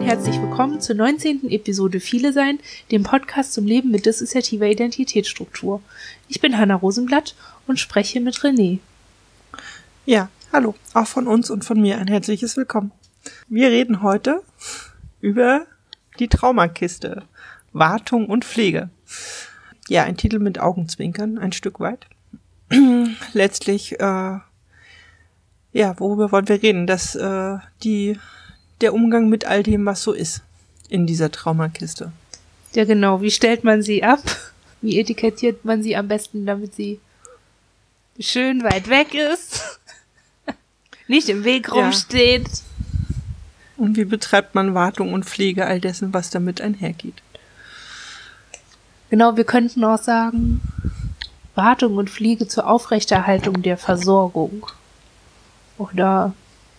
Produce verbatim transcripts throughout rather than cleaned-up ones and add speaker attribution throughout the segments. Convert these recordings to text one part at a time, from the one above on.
Speaker 1: herzlich willkommen zur neunzehnten Episode Viele Sein, dem Podcast zum Leben mit dissoziativer Identitätsstruktur. Ich bin Hanna Rosenblatt und spreche mit René.
Speaker 2: Ja, hallo, auch von uns und von mir ein herzliches Willkommen. Wir reden heute über die Traumakiste, Wartung und Pflege. Ja, ein Titel mit Augenzwinkern, ein Stück weit. Letztlich, äh, ja, worüber wollen wir reden? Dass äh, die der Umgang mit all dem, was so ist in dieser Traumakiste.
Speaker 1: Ja, genau. Wie stellt man sie ab? Wie etikettiert man sie am besten, damit sie schön weit weg ist? Nicht im Weg rumsteht.
Speaker 2: Ja. Und wie betreibt man Wartung und Pflege all dessen, was damit einhergeht?
Speaker 1: Genau, wir könnten auch sagen, Wartung und Pflege zur Aufrechterhaltung der Versorgung. Oder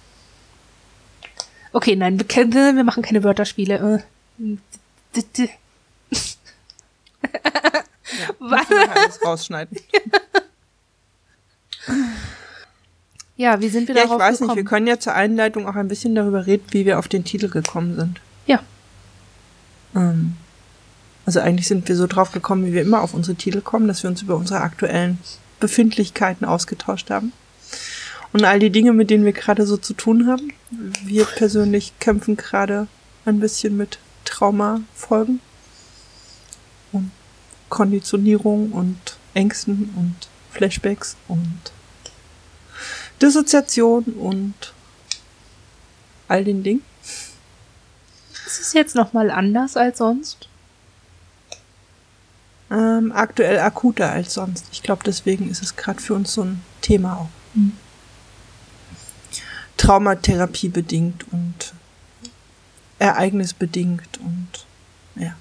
Speaker 1: okay, nein, wir, können, wir machen keine Wörterspiele.
Speaker 2: Ja, was? Alles rausschneiden.
Speaker 1: Ja, wie sind wir
Speaker 2: ja,
Speaker 1: darauf gekommen?
Speaker 2: Ich weiß gekommen? nicht, wir können ja zur Einleitung auch ein bisschen darüber reden, wie wir auf den Titel gekommen sind.
Speaker 1: Ja.
Speaker 2: Ähm, also eigentlich sind wir so drauf gekommen, wie wir immer auf unsere Titel kommen, dass wir uns über unsere aktuellen Befindlichkeiten ausgetauscht haben. Und all die Dinge, mit denen wir gerade so zu tun haben. Wir persönlich kämpfen gerade ein bisschen mit Traumafolgen und Konditionierung und Ängsten und Flashbacks und Dissoziation und all den Dingen.
Speaker 1: Ist es jetzt nochmal anders als sonst?
Speaker 2: Ähm, aktuell akuter als sonst. Ich glaube, deswegen ist es gerade für uns so ein Thema auch. Hm. Traumatherapie bedingt und ereignisbedingt und ja.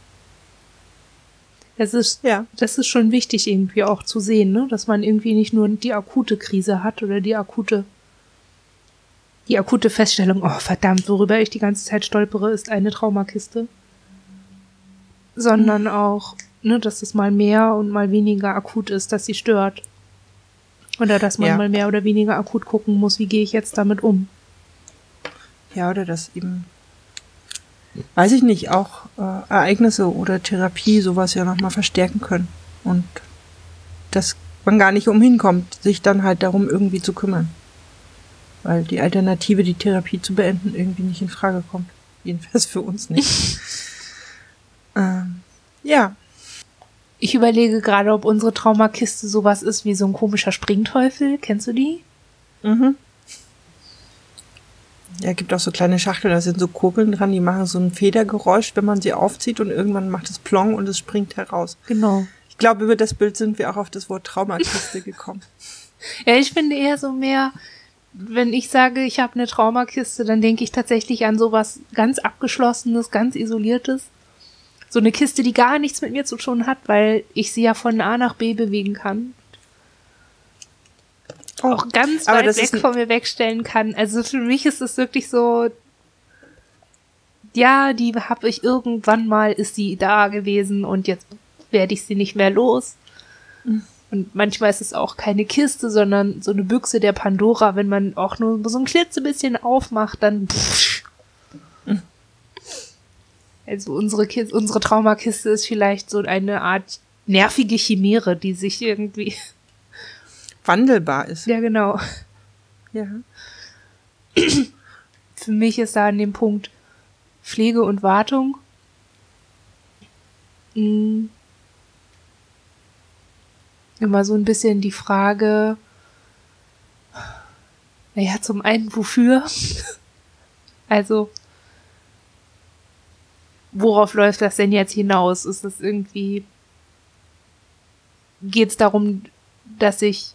Speaker 1: Das ist, ja. Das ist schon wichtig irgendwie auch zu sehen, ne? Dass man irgendwie nicht nur die akute Krise hat oder die akute die akute Feststellung, oh verdammt, worüber ich die ganze Zeit stolpere, ist eine Traumakiste. Sondern mhm. auch, ne, dass es mal mehr und mal weniger akut ist, dass sie stört. Oder dass man ja. mal mehr oder weniger akut gucken muss, wie gehe ich jetzt damit um.
Speaker 2: Ja, oder dass eben, weiß ich nicht, auch äh, Ereignisse oder Therapie sowas ja nochmal verstärken können. Und dass man gar nicht umhin kommt, sich dann halt darum irgendwie zu kümmern. Weil die Alternative, die Therapie zu beenden, irgendwie nicht in Frage kommt. Jedenfalls für uns nicht. ähm, ja.
Speaker 1: Ich überlege gerade, ob unsere Traumakiste sowas ist wie so ein komischer Springteufel. Kennst du die?
Speaker 2: Mhm. Ja, gibt auch so kleine Schachteln, da sind so Kugeln dran, die machen so ein Federgeräusch, wenn man sie aufzieht und irgendwann macht es Plong und es springt heraus.
Speaker 1: Genau.
Speaker 2: Ich glaube, über das Bild sind wir auch auf das Wort Traumakiste gekommen.
Speaker 1: Ja, ich finde eher so mehr, wenn ich sage, ich habe eine Traumakiste, dann denke ich tatsächlich an sowas ganz Abgeschlossenes, ganz Isoliertes. So eine Kiste, die gar nichts mit mir zu tun hat, weil ich sie ja von A nach B bewegen kann. Oh, auch ganz weit weg von mir wegstellen kann. Also für mich ist es wirklich so, ja, die habe ich irgendwann mal, ist sie da gewesen und jetzt werde ich sie nicht mehr los. Mhm. Und manchmal ist es auch keine Kiste, sondern so eine Büchse der Pandora. Wenn man auch nur so ein klitzebisschen aufmacht, dann pff. Mhm. Also unsere Kiste, unsere Traumakiste ist vielleicht so eine Art nervige Chimäre, die sich irgendwie
Speaker 2: wandelbar ist.
Speaker 1: Ja, genau.
Speaker 2: Ja.
Speaker 1: Für mich ist da an dem Punkt Pflege und Wartung mh, immer so ein bisschen die Frage, naja, zum einen wofür? Also worauf läuft das denn jetzt hinaus? Ist das irgendwie, geht es darum, dass ich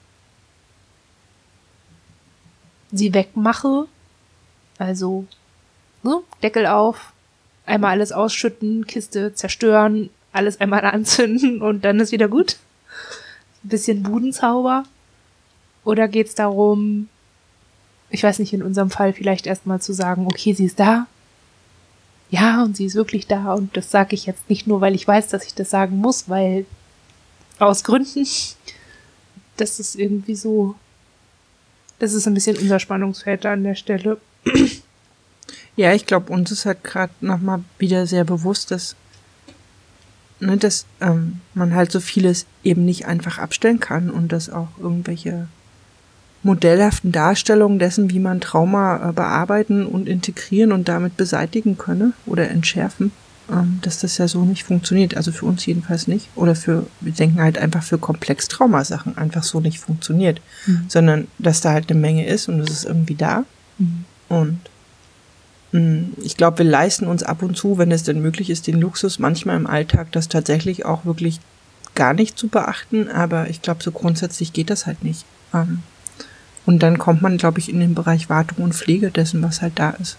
Speaker 1: sie wegmache? Also, ne, Deckel auf, einmal alles ausschütten, Kiste zerstören, alles einmal anzünden und dann ist wieder gut? Ein bisschen Budenzauber? Oder geht es darum, ich weiß nicht, in unserem Fall vielleicht erstmal zu sagen, okay, sie ist da. Ja, und sie ist wirklich da und das sage ich jetzt nicht nur, weil ich weiß, dass ich das sagen muss, weil aus Gründen, das ist irgendwie so, das ist ein bisschen unser Spannungsfeld an der Stelle.
Speaker 2: Ja, ich glaube, uns ist halt gerade nochmal wieder sehr bewusst, dass, ne, dass ähm, man halt so vieles eben nicht einfach abstellen kann und dass auch irgendwelche modellhaften Darstellungen dessen, wie man Trauma äh, bearbeiten und integrieren und damit beseitigen könne oder entschärfen, ähm, dass das ja so nicht funktioniert. Also für uns jedenfalls nicht. Oder für, wir denken halt einfach für komplex Traumasachen einfach so nicht funktioniert. Mhm. Sondern, dass da halt eine Menge ist und es ist irgendwie da. Mhm. Und mh, ich glaube, wir leisten uns ab und zu, wenn es denn möglich ist, den Luxus manchmal im Alltag, das tatsächlich auch wirklich gar nicht zu beachten. Aber ich glaube, so grundsätzlich geht das halt nicht. Ähm, Und dann kommt man, glaube ich, in den Bereich Wartung und Pflege dessen, was halt da ist.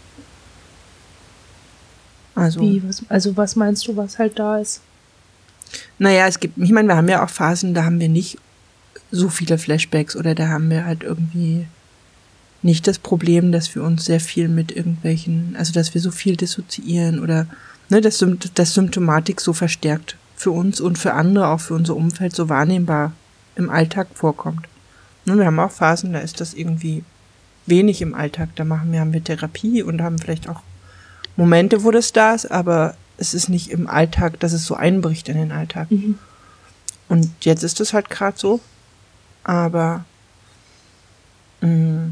Speaker 2: Also,
Speaker 1: Wie, was, also was meinst du, was halt da ist?
Speaker 2: Naja, es gibt, ich meine, wir haben ja auch Phasen, da haben wir nicht so viele Flashbacks oder da haben wir halt irgendwie nicht das Problem, dass wir uns sehr viel mit irgendwelchen, also dass wir so viel dissoziieren oder ne, dass, dass Symptomatik so verstärkt für uns und für andere, auch für unser Umfeld so wahrnehmbar im Alltag vorkommt. Und wir haben auch Phasen, da ist das irgendwie wenig im Alltag. Da machen wir, haben wir Therapie und haben vielleicht auch Momente, wo das da ist, aber es ist nicht im Alltag, dass es so einbricht in den Alltag. Mhm. Und jetzt ist es halt gerade so. Aber mh,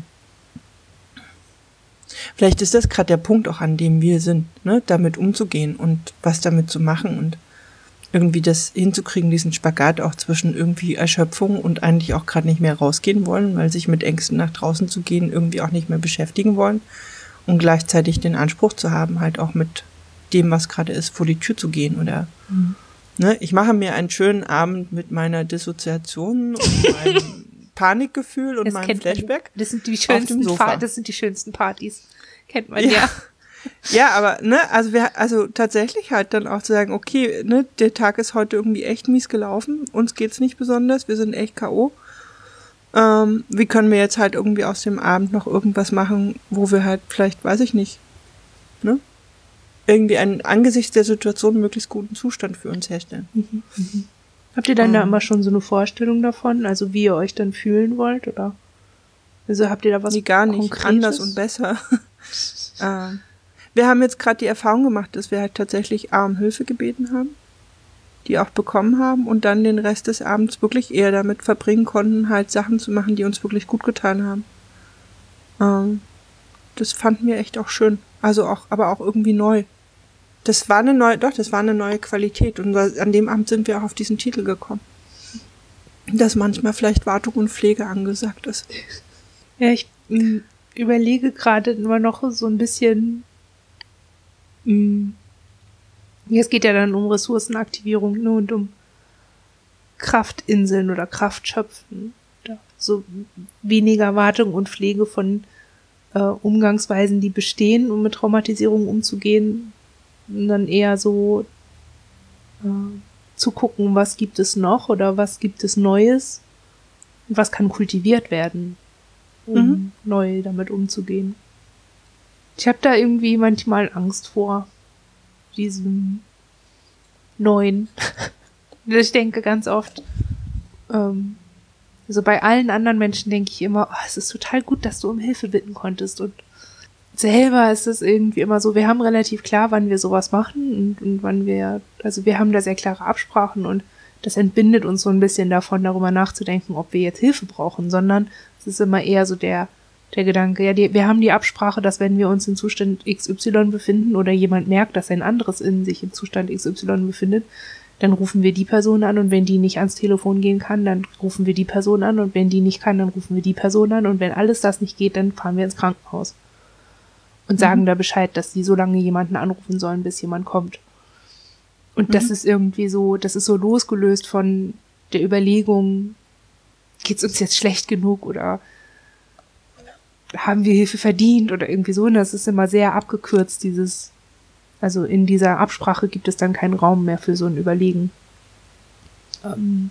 Speaker 2: vielleicht ist das gerade der Punkt auch, an dem wir sind, ne, damit umzugehen und was damit zu machen und irgendwie das hinzukriegen, diesen Spagat auch zwischen irgendwie Erschöpfung und eigentlich auch gerade nicht mehr rausgehen wollen, weil sich mit Ängsten nach draußen zu gehen irgendwie auch nicht mehr beschäftigen wollen und gleichzeitig den Anspruch zu haben, halt auch mit dem, was gerade ist, vor die Tür zu gehen oder mhm. ne, ich mache mir einen schönen Abend mit meiner Dissoziation und meinem Panikgefühl und das meinem Flashback.
Speaker 1: Das sind die schönsten Fa- das sind die schönsten Partys. Kennt man ja. ja.
Speaker 2: Ja, aber, ne, also wir, also tatsächlich halt dann auch zu sagen, okay, ne, der Tag ist heute irgendwie echt mies gelaufen, uns geht's nicht besonders, wir sind echt K O. Ähm, wie können wir jetzt halt irgendwie aus dem Abend noch irgendwas machen, wo wir halt vielleicht, weiß ich nicht, ne, irgendwie einen angesichts der Situation möglichst guten Zustand für uns herstellen.
Speaker 1: Mhm, mhm. Habt ihr dann ähm, da immer schon so eine Vorstellung davon, also wie ihr euch dann fühlen wollt, oder? Also habt ihr da was
Speaker 2: nee, gar nicht,
Speaker 1: Konkretes?
Speaker 2: Anders und besser. ähm, Wir haben jetzt gerade die Erfahrung gemacht, dass wir halt tatsächlich A um Hilfe gebeten haben, die auch bekommen haben und dann den Rest des Abends wirklich eher damit verbringen konnten, halt Sachen zu machen, die uns wirklich gut getan haben. Ähm, das fanden wir echt auch schön. Also auch, aber auch irgendwie neu. Das war eine neue, doch, das war eine neue Qualität und an dem Abend sind wir auch auf diesen Titel gekommen. Dass manchmal vielleicht Wartung und Pflege angesagt ist.
Speaker 1: Ja, ich mh, überlege gerade immer noch so ein bisschen. Es geht ja dann um Ressourcenaktivierung, ne, und um Kraftinseln oder Kraftschöpfen. So weniger Wartung und Pflege von äh, Umgangsweisen, die bestehen, um mit Traumatisierung umzugehen. Und dann eher so äh, zu gucken, was gibt es noch oder was gibt es Neues und was kann kultiviert werden, um mhm. neu damit umzugehen. Ich habe da irgendwie manchmal Angst vor diesem Neuen. Ich denke ganz oft, ähm, also bei allen anderen Menschen denke ich immer, oh, es ist total gut, dass du um Hilfe bitten konntest. Und selber ist es irgendwie immer so, wir haben relativ klar, wann wir sowas machen und, und wann wir, also wir haben da sehr klare Absprachen und das entbindet uns so ein bisschen davon, darüber nachzudenken, ob wir jetzt Hilfe brauchen, sondern es ist immer eher so der Der Gedanke, ja, die, wir haben die Absprache, dass wenn wir uns in Zustand X Y befinden oder jemand merkt, dass ein anderes in sich in Zustand X Y befindet, dann rufen wir die Person an und wenn die nicht ans Telefon gehen kann, dann rufen wir die Person an und wenn die nicht kann, dann rufen wir die Person an und wenn alles das nicht geht, dann fahren wir ins Krankenhaus und sagen mhm. da Bescheid, dass die so lange jemanden anrufen sollen, bis jemand kommt. Und mhm. das ist irgendwie so, das ist so losgelöst von der Überlegung, geht's uns jetzt schlecht genug oder haben wir Hilfe verdient oder irgendwie so. Und das ist immer sehr abgekürzt, dieses, also in dieser Absprache gibt es dann keinen Raum mehr für so ein Überlegen. Ähm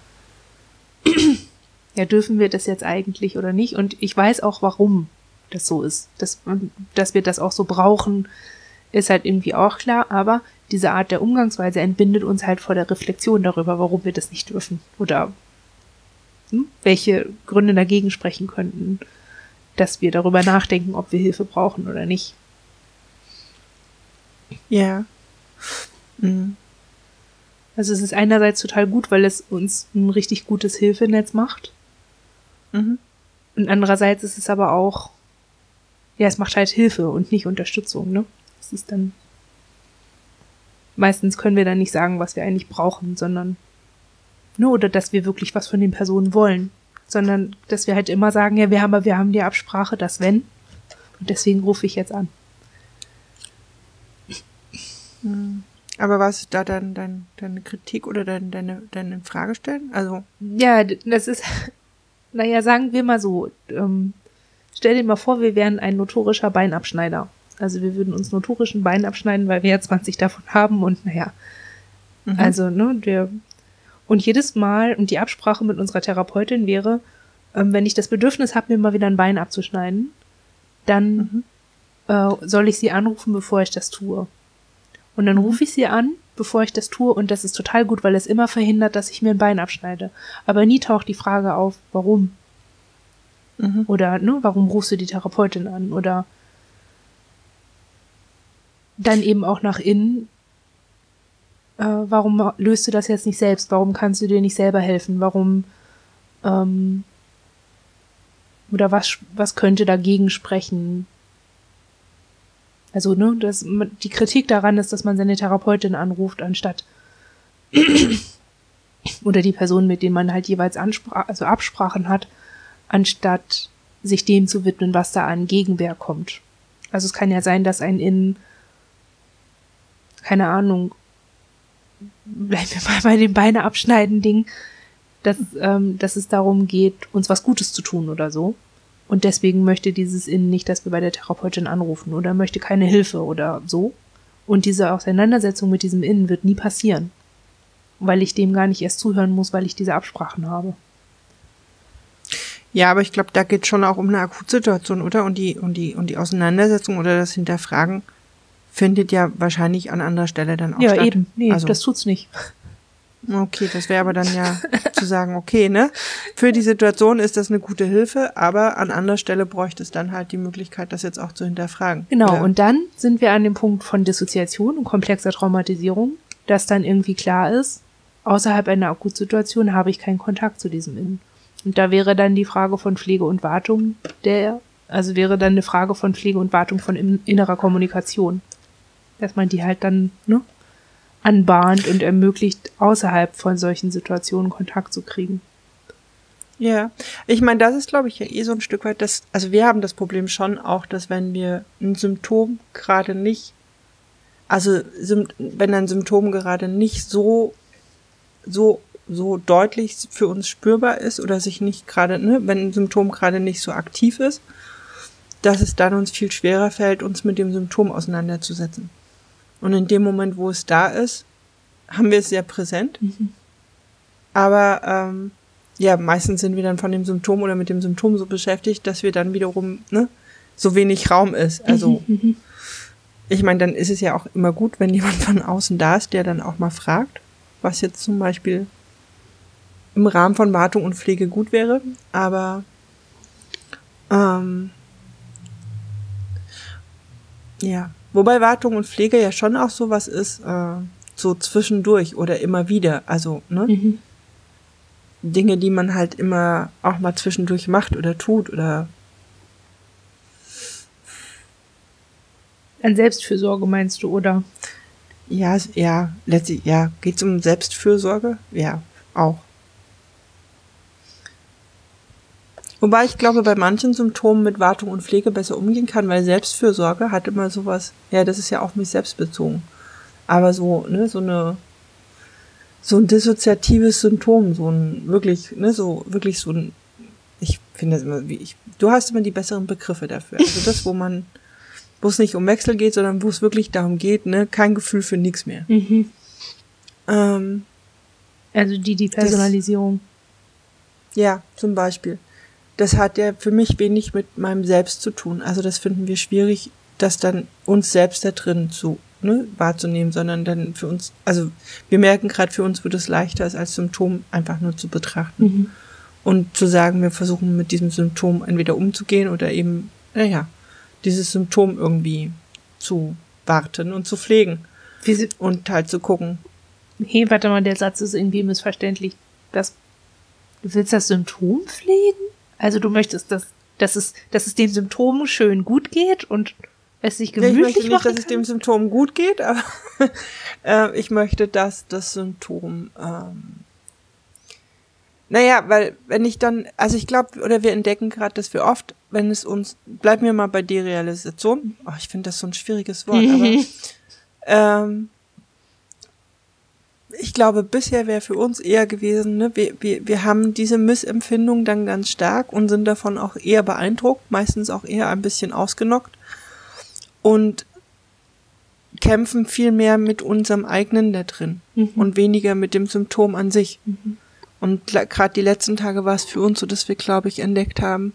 Speaker 1: ja, dürfen wir das jetzt eigentlich oder nicht? Und ich weiß auch, warum das so ist. Dass, dass wir das auch so brauchen, ist halt irgendwie auch klar, aber diese Art der Umgangsweise entbindet uns halt vor der Reflexion darüber, warum wir das nicht dürfen oder hm, welche Gründe dagegen sprechen könnten, dass wir darüber nachdenken, ob wir Hilfe brauchen oder nicht.
Speaker 2: Ja. Mhm.
Speaker 1: Also es ist einerseits total gut, weil es uns ein richtig gutes Hilfenetz macht.
Speaker 2: Mhm.
Speaker 1: Und andererseits ist es aber auch, ja, es macht halt Hilfe und nicht Unterstützung, ne? Es ist dann, meistens können wir dann nicht sagen, was wir eigentlich brauchen, sondern, ne, oder dass wir wirklich was von den Personen wollen, sondern, dass wir halt immer sagen, ja, wir haben, wir haben die Absprache, dass wenn, und deswegen rufe ich jetzt an.
Speaker 2: Mhm. Aber was ist da dann dein, deine Kritik oder dein, deine, deine Frage stellen? Also.
Speaker 1: Ja, das ist, naja, sagen wir mal so, ähm, stell dir mal vor, wir wären ein notorischer Beinabschneider. Also wir würden uns notorischen Bein abschneiden, weil wir ja zwanzig davon haben und naja,
Speaker 2: Mhm.
Speaker 1: also, ne, der, und jedes Mal, und die Absprache mit unserer Therapeutin wäre, ähm, wenn ich das Bedürfnis habe, mir mal wieder ein Bein abzuschneiden, dann
Speaker 2: Mhm.
Speaker 1: äh, soll ich sie anrufen, bevor ich das tue. Und dann
Speaker 2: Mhm.
Speaker 1: rufe ich sie an, bevor ich das tue, und das ist total gut, weil es immer verhindert, dass ich mir ein Bein abschneide. Aber nie taucht die Frage auf, warum?
Speaker 2: Mhm.
Speaker 1: Oder, ne, warum rufst du die Therapeutin an? Oder dann eben auch nach innen, äh, warum löst du das jetzt nicht selbst? Warum kannst du dir nicht selber helfen? Warum, ähm, oder was, was könnte dagegen sprechen? Also, ne, das, die Kritik daran ist, dass man seine Therapeutin anruft, anstatt oder die Person, mit denen man halt jeweils Anspra- also Absprachen hat, anstatt sich dem zu widmen, was da an Gegenwehr kommt. Also es kann ja sein, dass ein in, keine Ahnung, bleiben wir mal bei dem Beine abschneiden Ding, dass, ähm, dass es darum geht, uns was Gutes zu tun oder so. Und deswegen möchte dieses Innen nicht, dass wir bei der Therapeutin anrufen oder möchte keine Hilfe oder so. Und diese Auseinandersetzung mit diesem Innen wird nie passieren, weil ich dem gar nicht erst zuhören muss, weil ich diese Absprachen habe.
Speaker 2: Ja, aber ich glaube, da geht schon auch um eine Akutsituation, oder? Und die, und die, und die Auseinandersetzung oder das Hinterfragen findet ja wahrscheinlich an anderer Stelle dann auch
Speaker 1: ja,
Speaker 2: statt.
Speaker 1: Ja, eben. Nee,
Speaker 2: also,
Speaker 1: das tut's nicht.
Speaker 2: Okay, das wäre aber dann ja zu sagen, okay, ne? Für die Situation ist das eine gute Hilfe, aber an anderer Stelle bräuchte es dann halt die Möglichkeit, das jetzt auch zu hinterfragen.
Speaker 1: Genau,
Speaker 2: oder?
Speaker 1: Und dann sind wir an dem Punkt von Dissoziation und komplexer Traumatisierung, dass dann irgendwie klar ist, außerhalb einer Akutsituation habe ich keinen Kontakt zu diesem Innen. Und da wäre dann die Frage von Pflege und Wartung der, also wäre dann eine Frage von Pflege und Wartung von innerer Kommunikation. Dass man die halt dann, ne, anbahnt und ermöglicht, außerhalb von solchen Situationen Kontakt zu kriegen.
Speaker 2: Ja, ich meine, das ist, glaube ich, ja eh so ein Stück weit, das, also wir haben das Problem schon auch, dass wenn wir ein Symptom gerade nicht, also wenn ein Symptom gerade nicht so, so, so deutlich für uns spürbar ist oder sich nicht gerade, ne, wenn ein Symptom gerade nicht so aktiv ist, dass es dann uns viel schwerer fällt, uns mit dem Symptom auseinanderzusetzen. Und in dem Moment, wo es da ist, haben wir es sehr präsent. Mhm. Aber ähm, ja, meistens sind wir dann von dem Symptom oder mit dem Symptom so beschäftigt, dass wir dann wiederum, ne, so wenig Raum ist. Also mhm. ich meine, dann ist es ja auch immer gut, wenn jemand von außen da ist, der dann auch mal fragt, was jetzt zum Beispiel im Rahmen von Wartung und Pflege gut wäre. Aber ähm, ja, wobei Wartung und Pflege ja schon auch sowas ist, äh, so zwischendurch oder immer wieder. Also, ne? Mhm. Dinge, die man halt immer auch mal zwischendurch macht oder tut oder.
Speaker 1: An Selbstfürsorge meinst du, oder?
Speaker 2: Ja, ja, letztlich, ja. Geht's um Selbstfürsorge? Ja, auch. Wobei ich glaube, bei manchen Symptomen mit Wartung und Pflege besser umgehen kann, weil Selbstfürsorge hat immer sowas, ja, das ist ja auf mich selbst bezogen. Aber so, ne, so eine, so ein dissoziatives Symptom, so ein, wirklich, ne, so, wirklich so ein, ich finde das immer, wie ich, du hast immer die besseren Begriffe dafür. Also das, wo man, wo es nicht um Wechsel geht, sondern wo es wirklich darum geht, ne, kein Gefühl für nichts mehr. Mhm. Ähm,
Speaker 1: also die Depersonalisierung.
Speaker 2: Das, ja, zum Beispiel. Das hat ja für mich wenig mit meinem Selbst zu tun. Also das finden wir schwierig, das dann uns selbst da drin zu, ne, wahrzunehmen, sondern dann für uns, also wir merken gerade, für uns wird es leichter, es als Symptom einfach nur zu betrachten. Mhm. Und zu sagen, wir versuchen mit diesem Symptom entweder umzugehen oder eben, naja, dieses Symptom irgendwie zu abzuwarten und zu pflegen.
Speaker 1: Wie sie,
Speaker 2: und halt zu gucken.
Speaker 1: Hey, warte mal, der Satz ist irgendwie missverständlich. Das, du willst das Symptom pflegen? Also du möchtest, dass, dass, es, dass es den Symptomen schön gut geht und es sich gemütlich
Speaker 2: ja, ich möchte nicht,
Speaker 1: machen
Speaker 2: dass es dem Symptom gut geht, aber äh, ich möchte, dass das Symptom ähm, naja, weil wenn ich dann, also ich glaube, oder wir entdecken gerade, dass wir oft, wenn es uns, bleiben wir mal bei Derealisation, oh, ich finde das so ein schwieriges Wort, aber ähm, ich glaube, bisher wäre für uns eher gewesen, ne, wir, wir, wir haben diese Missempfindung dann ganz stark und sind davon auch eher beeindruckt, meistens auch eher ein bisschen ausgenockt und kämpfen viel mehr mit unserem eigenen da drin mhm. und weniger mit dem Symptom an sich. Mhm. Und gerade die letzten Tage war es für uns so, dass wir, glaube ich, entdeckt haben,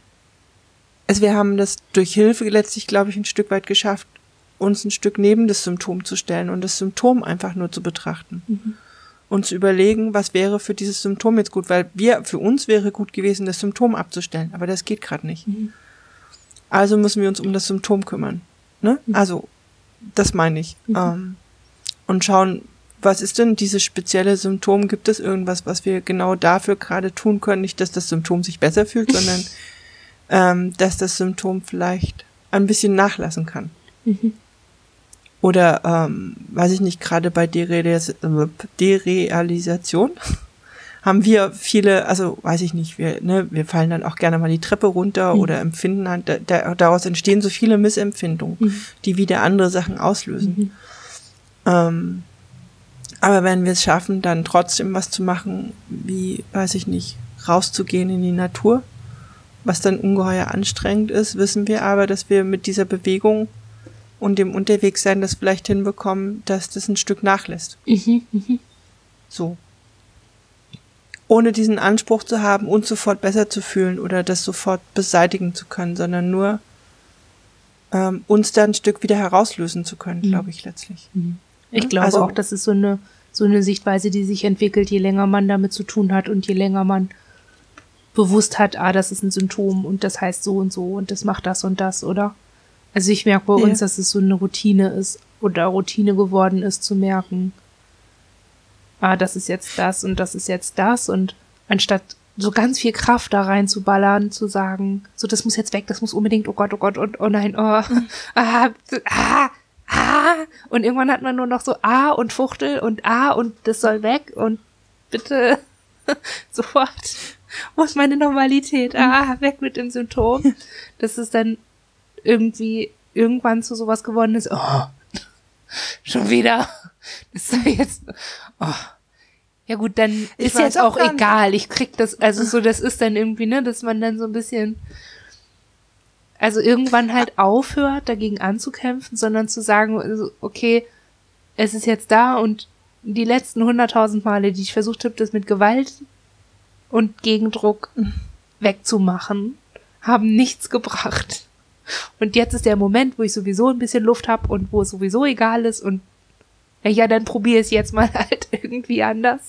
Speaker 2: also wir haben das durch Hilfe letztlich, glaube ich, ein Stück weit geschafft, uns ein Stück neben das Symptom zu stellen und das Symptom einfach nur zu betrachten. Mhm. Und zu überlegen, was wäre für dieses Symptom jetzt gut, weil wir, für uns wäre gut gewesen, das Symptom abzustellen, aber das geht gerade nicht. Mhm. Also müssen wir uns um das Symptom kümmern. Ne? Mhm. Also, das meine ich. Mhm. Ähm, und schauen, was ist denn dieses spezielle Symptom? Gibt es irgendwas, was wir genau dafür gerade tun können? Nicht, dass das Symptom sich besser fühlt, sondern ähm, dass das Symptom vielleicht ein bisschen nachlassen kann. Mhm. Oder, ähm, weiß ich nicht, gerade bei Derealis- Derealisation haben wir viele, also weiß ich nicht, wir, ne, wir fallen dann auch gerne mal die Treppe runter mhm. oder empfinden halt, da, da, daraus entstehen so viele Missempfindungen, mhm. die wieder andere Sachen auslösen. Mhm. Ähm, aber wenn wir es schaffen, dann trotzdem was zu machen, wie, weiß ich nicht, rauszugehen in die Natur, was dann ungeheuer anstrengend ist, wissen wir aber, dass wir mit dieser Bewegung und dem Unterwegssein das vielleicht hinbekommen, dass das ein Stück nachlässt. Mhm, mh. So. Ohne diesen Anspruch zu haben, uns sofort besser zu fühlen oder das sofort beseitigen zu können, sondern nur ähm, uns da ein Stück wieder herauslösen zu können, mhm. glaube ich letztlich.
Speaker 1: Mhm. Ich glaube also, auch, das ist so eine, so eine Sichtweise, die sich entwickelt, je länger man damit zu tun hat und je länger man bewusst hat, ah, das ist ein Symptom und das heißt so und so und das macht das und das, oder? Also ich merke bei ja. uns, dass es so eine Routine ist oder Routine geworden ist, zu merken, ah, das ist jetzt das und das ist jetzt das und anstatt so ganz viel Kraft da reinzuballern, zu sagen, so, das muss jetzt weg, das muss unbedingt, oh Gott, oh Gott, und oh nein, oh, ah, ah, ah, und irgendwann hat man nur noch so ah und Fuchtel und ah und das soll weg und bitte sofort, wo ist meine Normalität, ah, weg mit dem Symptom, das ist dann irgendwie irgendwann zu sowas geworden ist, oh, schon wieder, das ist jetzt, oh, ja gut, dann ich ist jetzt auch, auch egal, ich krieg das, also so, das ist dann irgendwie, ne, dass man dann so ein bisschen, also irgendwann halt aufhört, dagegen anzukämpfen, sondern zu sagen, okay, es ist jetzt da und die letzten hunderttausend Male, die ich versucht habe, das mit Gewalt und Gegendruck wegzumachen, haben nichts gebracht. Und jetzt ist der Moment, wo ich sowieso ein bisschen Luft habe und wo es sowieso egal ist und ja, dann probiere es jetzt mal halt irgendwie anders.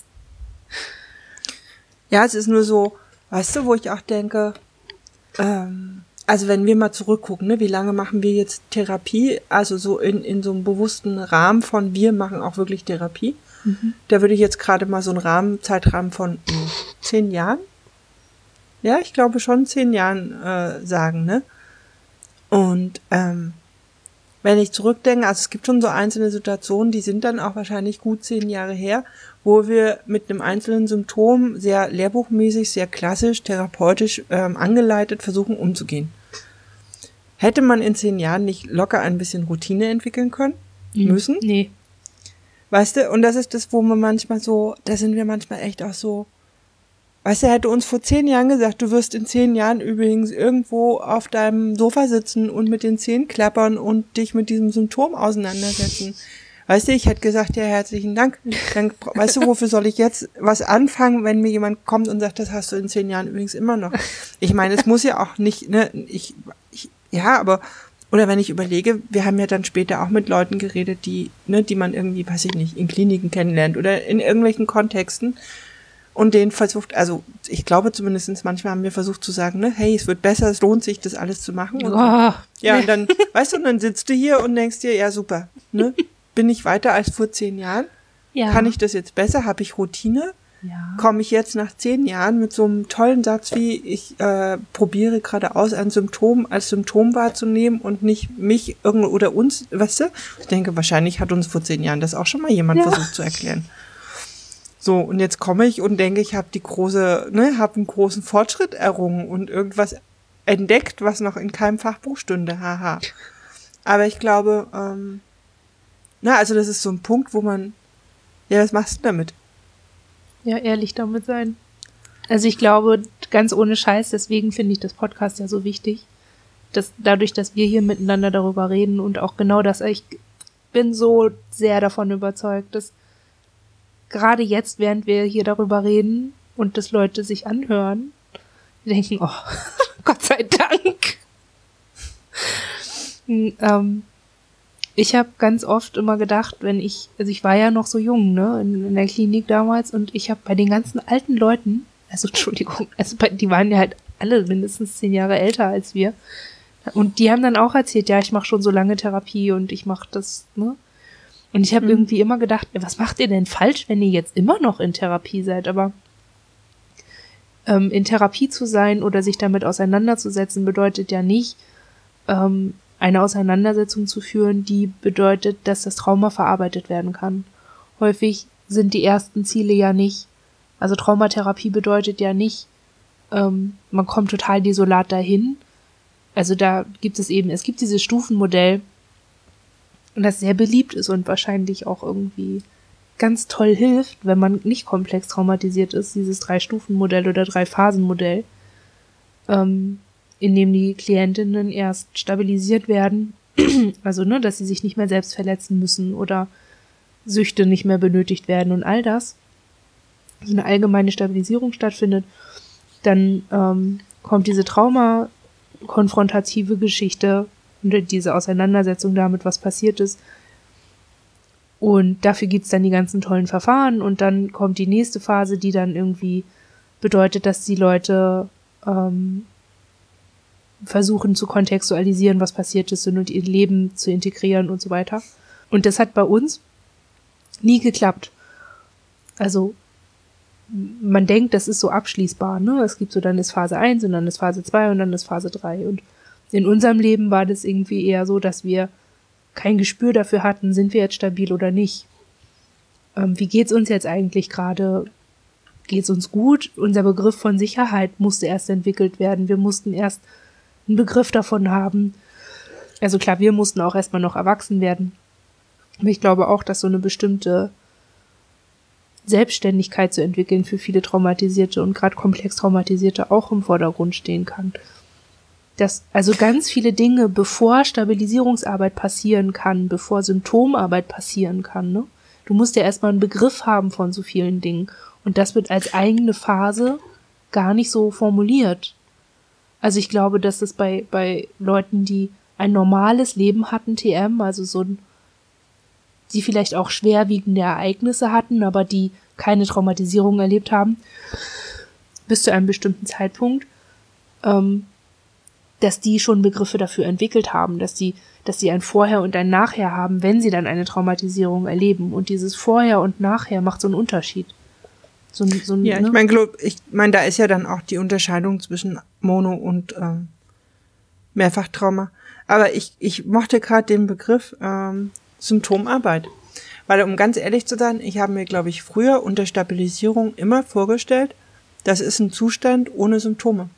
Speaker 2: Ja, es ist nur so, weißt du, wo ich auch denke, ähm, also wenn wir mal zurückgucken, ne, wie lange machen wir jetzt Therapie, also so in, in so einem bewussten Rahmen von wir machen auch wirklich Therapie, mhm. da würde ich jetzt gerade mal so einen Rahmen, Zeitrahmen von mh, zehn Jahren, ja, ich glaube schon zehn Jahren äh, sagen, ne, und ähm, wenn ich zurückdenke, also es gibt schon so einzelne Situationen, die sind dann auch wahrscheinlich gut zehn Jahre her, wo wir mit einem einzelnen Symptom sehr lehrbuchmäßig, sehr klassisch, therapeutisch ähm, angeleitet versuchen umzugehen. Hätte man in zehn Jahren nicht locker ein bisschen Routine entwickeln können? Müssen?
Speaker 1: Nee.
Speaker 2: Weißt du, und das ist das, wo man manchmal so, da sind wir manchmal echt auch so, weißt du, er hätte uns vor zehn Jahren gesagt, du wirst in zehn Jahren übrigens irgendwo auf deinem Sofa sitzen und mit den Zähnen klappern und dich mit diesem Symptom auseinandersetzen. Weißt du, ich hätte gesagt, ja, herzlichen Dank. Dann, weißt du, wofür soll ich jetzt was anfangen, wenn mir jemand kommt und sagt, das hast du in zehn Jahren übrigens immer noch. Ich meine, es muss ja auch nicht, ne, ich, ich ja, aber, oder wenn ich überlege, wir haben ja dann später auch mit Leuten geredet, die, ne, die man irgendwie, weiß ich nicht, in Kliniken kennenlernt oder in irgendwelchen Kontexten. und denen versucht, also ich glaube zumindest manchmal haben wir versucht zu sagen, ne, hey, es wird besser, es lohnt sich, das alles zu machen. Und
Speaker 1: Oh.
Speaker 2: so. Ja, und dann, weißt du, und dann sitzt du hier und denkst dir, ja super, ne, bin ich weiter als vor zehn Jahren?
Speaker 1: Ja.
Speaker 2: Kann ich das jetzt besser? Habe ich Routine?
Speaker 1: Ja.
Speaker 2: Komme ich jetzt nach zehn Jahren mit so einem tollen Satz wie, ich äh, probiere gerade aus, ein Symptom als Symptom wahrzunehmen und nicht mich irgend oder uns, weißt du? Ich denke, wahrscheinlich hat uns vor zehn Jahren das auch schon mal jemand
Speaker 1: Ja.
Speaker 2: versucht zu erklären. So, und jetzt komme ich und denke, ich habe die große, ne, habe einen großen Fortschritt errungen und irgendwas entdeckt, was noch in keinem Fachbuch stünde, haha. Aber ich glaube, ähm, na, also das ist so ein Punkt, wo man, ja, was machst du damit?
Speaker 1: Ja, ehrlich damit sein. Also ich glaube, ganz ohne Scheiß, deswegen finde ich das Podcast ja so wichtig, dass dadurch, dass wir hier miteinander darüber reden und auch genau das, ich bin so sehr davon überzeugt, dass gerade jetzt, während wir hier darüber reden und das Leute sich anhören, die denken, oh, Gott sei Dank. ähm, Ich habe ganz oft immer gedacht, wenn ich, also ich war ja noch so jung, ne, in, in der Klinik damals und ich habe bei den ganzen alten Leuten, also Entschuldigung, also bei, die waren ja halt alle mindestens zehn Jahre älter als wir und die haben dann auch erzählt, ja, ich mache schon so lange Therapie und ich mache das, ne, und ich habe
Speaker 2: Mhm.
Speaker 1: irgendwie immer gedacht, was macht ihr denn falsch, wenn ihr jetzt immer noch in Therapie seid, aber ähm, in Therapie zu sein oder sich damit auseinanderzusetzen bedeutet ja nicht, ähm, eine Auseinandersetzung zu führen, die bedeutet, dass das Trauma verarbeitet werden kann. Häufig sind die ersten Ziele ja nicht, also Traumatherapie bedeutet ja nicht, ähm, man kommt total desolat dahin. Also da gibt es eben, es gibt dieses Stufenmodell, das sehr beliebt ist und wahrscheinlich auch irgendwie ganz toll hilft, wenn man nicht komplex traumatisiert ist, dieses Drei-Stufen-Modell oder Drei-Phasen-Modell. Ähm, in dem die Klientinnen erst stabilisiert werden, also ne, dass sie sich nicht mehr selbst verletzen müssen oder Süchte nicht mehr benötigt werden und all das, so eine allgemeine Stabilisierung stattfindet, dann ähm, kommt diese Trauma-konfrontative Geschichte und diese Auseinandersetzung damit, was passiert ist. Und dafür gibt's dann die ganzen tollen Verfahren und dann kommt die nächste Phase, die dann irgendwie bedeutet, dass die Leute ähm, versuchen zu kontextualisieren, was passiert ist und ihr Leben zu integrieren und so weiter. Und das hat bei uns nie geklappt. Also man denkt, das ist so abschließbar, ne? Es gibt so, dann ist Phase eins und dann ist Phase zwei und dann ist Phase drei. Und in unserem Leben war das irgendwie eher so, dass wir kein Gespür dafür hatten, sind wir jetzt stabil oder nicht. Ähm, wie geht's uns jetzt eigentlich gerade? Geht's uns gut? Unser Begriff von Sicherheit musste erst entwickelt werden. Wir mussten erst einen Begriff davon haben. Also klar, wir mussten auch erstmal noch erwachsen werden. Aber ich glaube auch, dass so eine bestimmte Selbstständigkeit zu entwickeln für viele Traumatisierte und gerade komplex Traumatisierte auch im Vordergrund stehen kann. Dass also ganz viele Dinge, bevor Stabilisierungsarbeit passieren kann, bevor Symptomarbeit passieren kann, ne? Du musst ja erstmal einen Begriff haben von so vielen Dingen. Und das wird als eigene Phase gar nicht so formuliert. Also ich glaube, dass es bei, bei Leuten, die ein normales Leben hatten, T M, also so ein, die vielleicht auch schwerwiegende Ereignisse hatten, aber die keine Traumatisierung erlebt haben, bis zu einem bestimmten Zeitpunkt, ähm, dass die schon Begriffe dafür entwickelt haben, dass die, dass sie ein Vorher und ein Nachher haben, wenn sie dann eine Traumatisierung erleben. Und dieses Vorher und Nachher macht so einen Unterschied. So, so,
Speaker 2: Ja,
Speaker 1: ne?
Speaker 2: ich meine, ich mein, da ist ja dann auch die Unterscheidung zwischen Mono- und ähm, Mehrfachtrauma. Aber ich, ich mochte gerade den Begriff ähm, Symptomarbeit. Weil, um ganz ehrlich zu sein, ich habe mir, glaube ich, früher unter Stabilisierung immer vorgestellt, das ist ein Zustand ohne Symptome.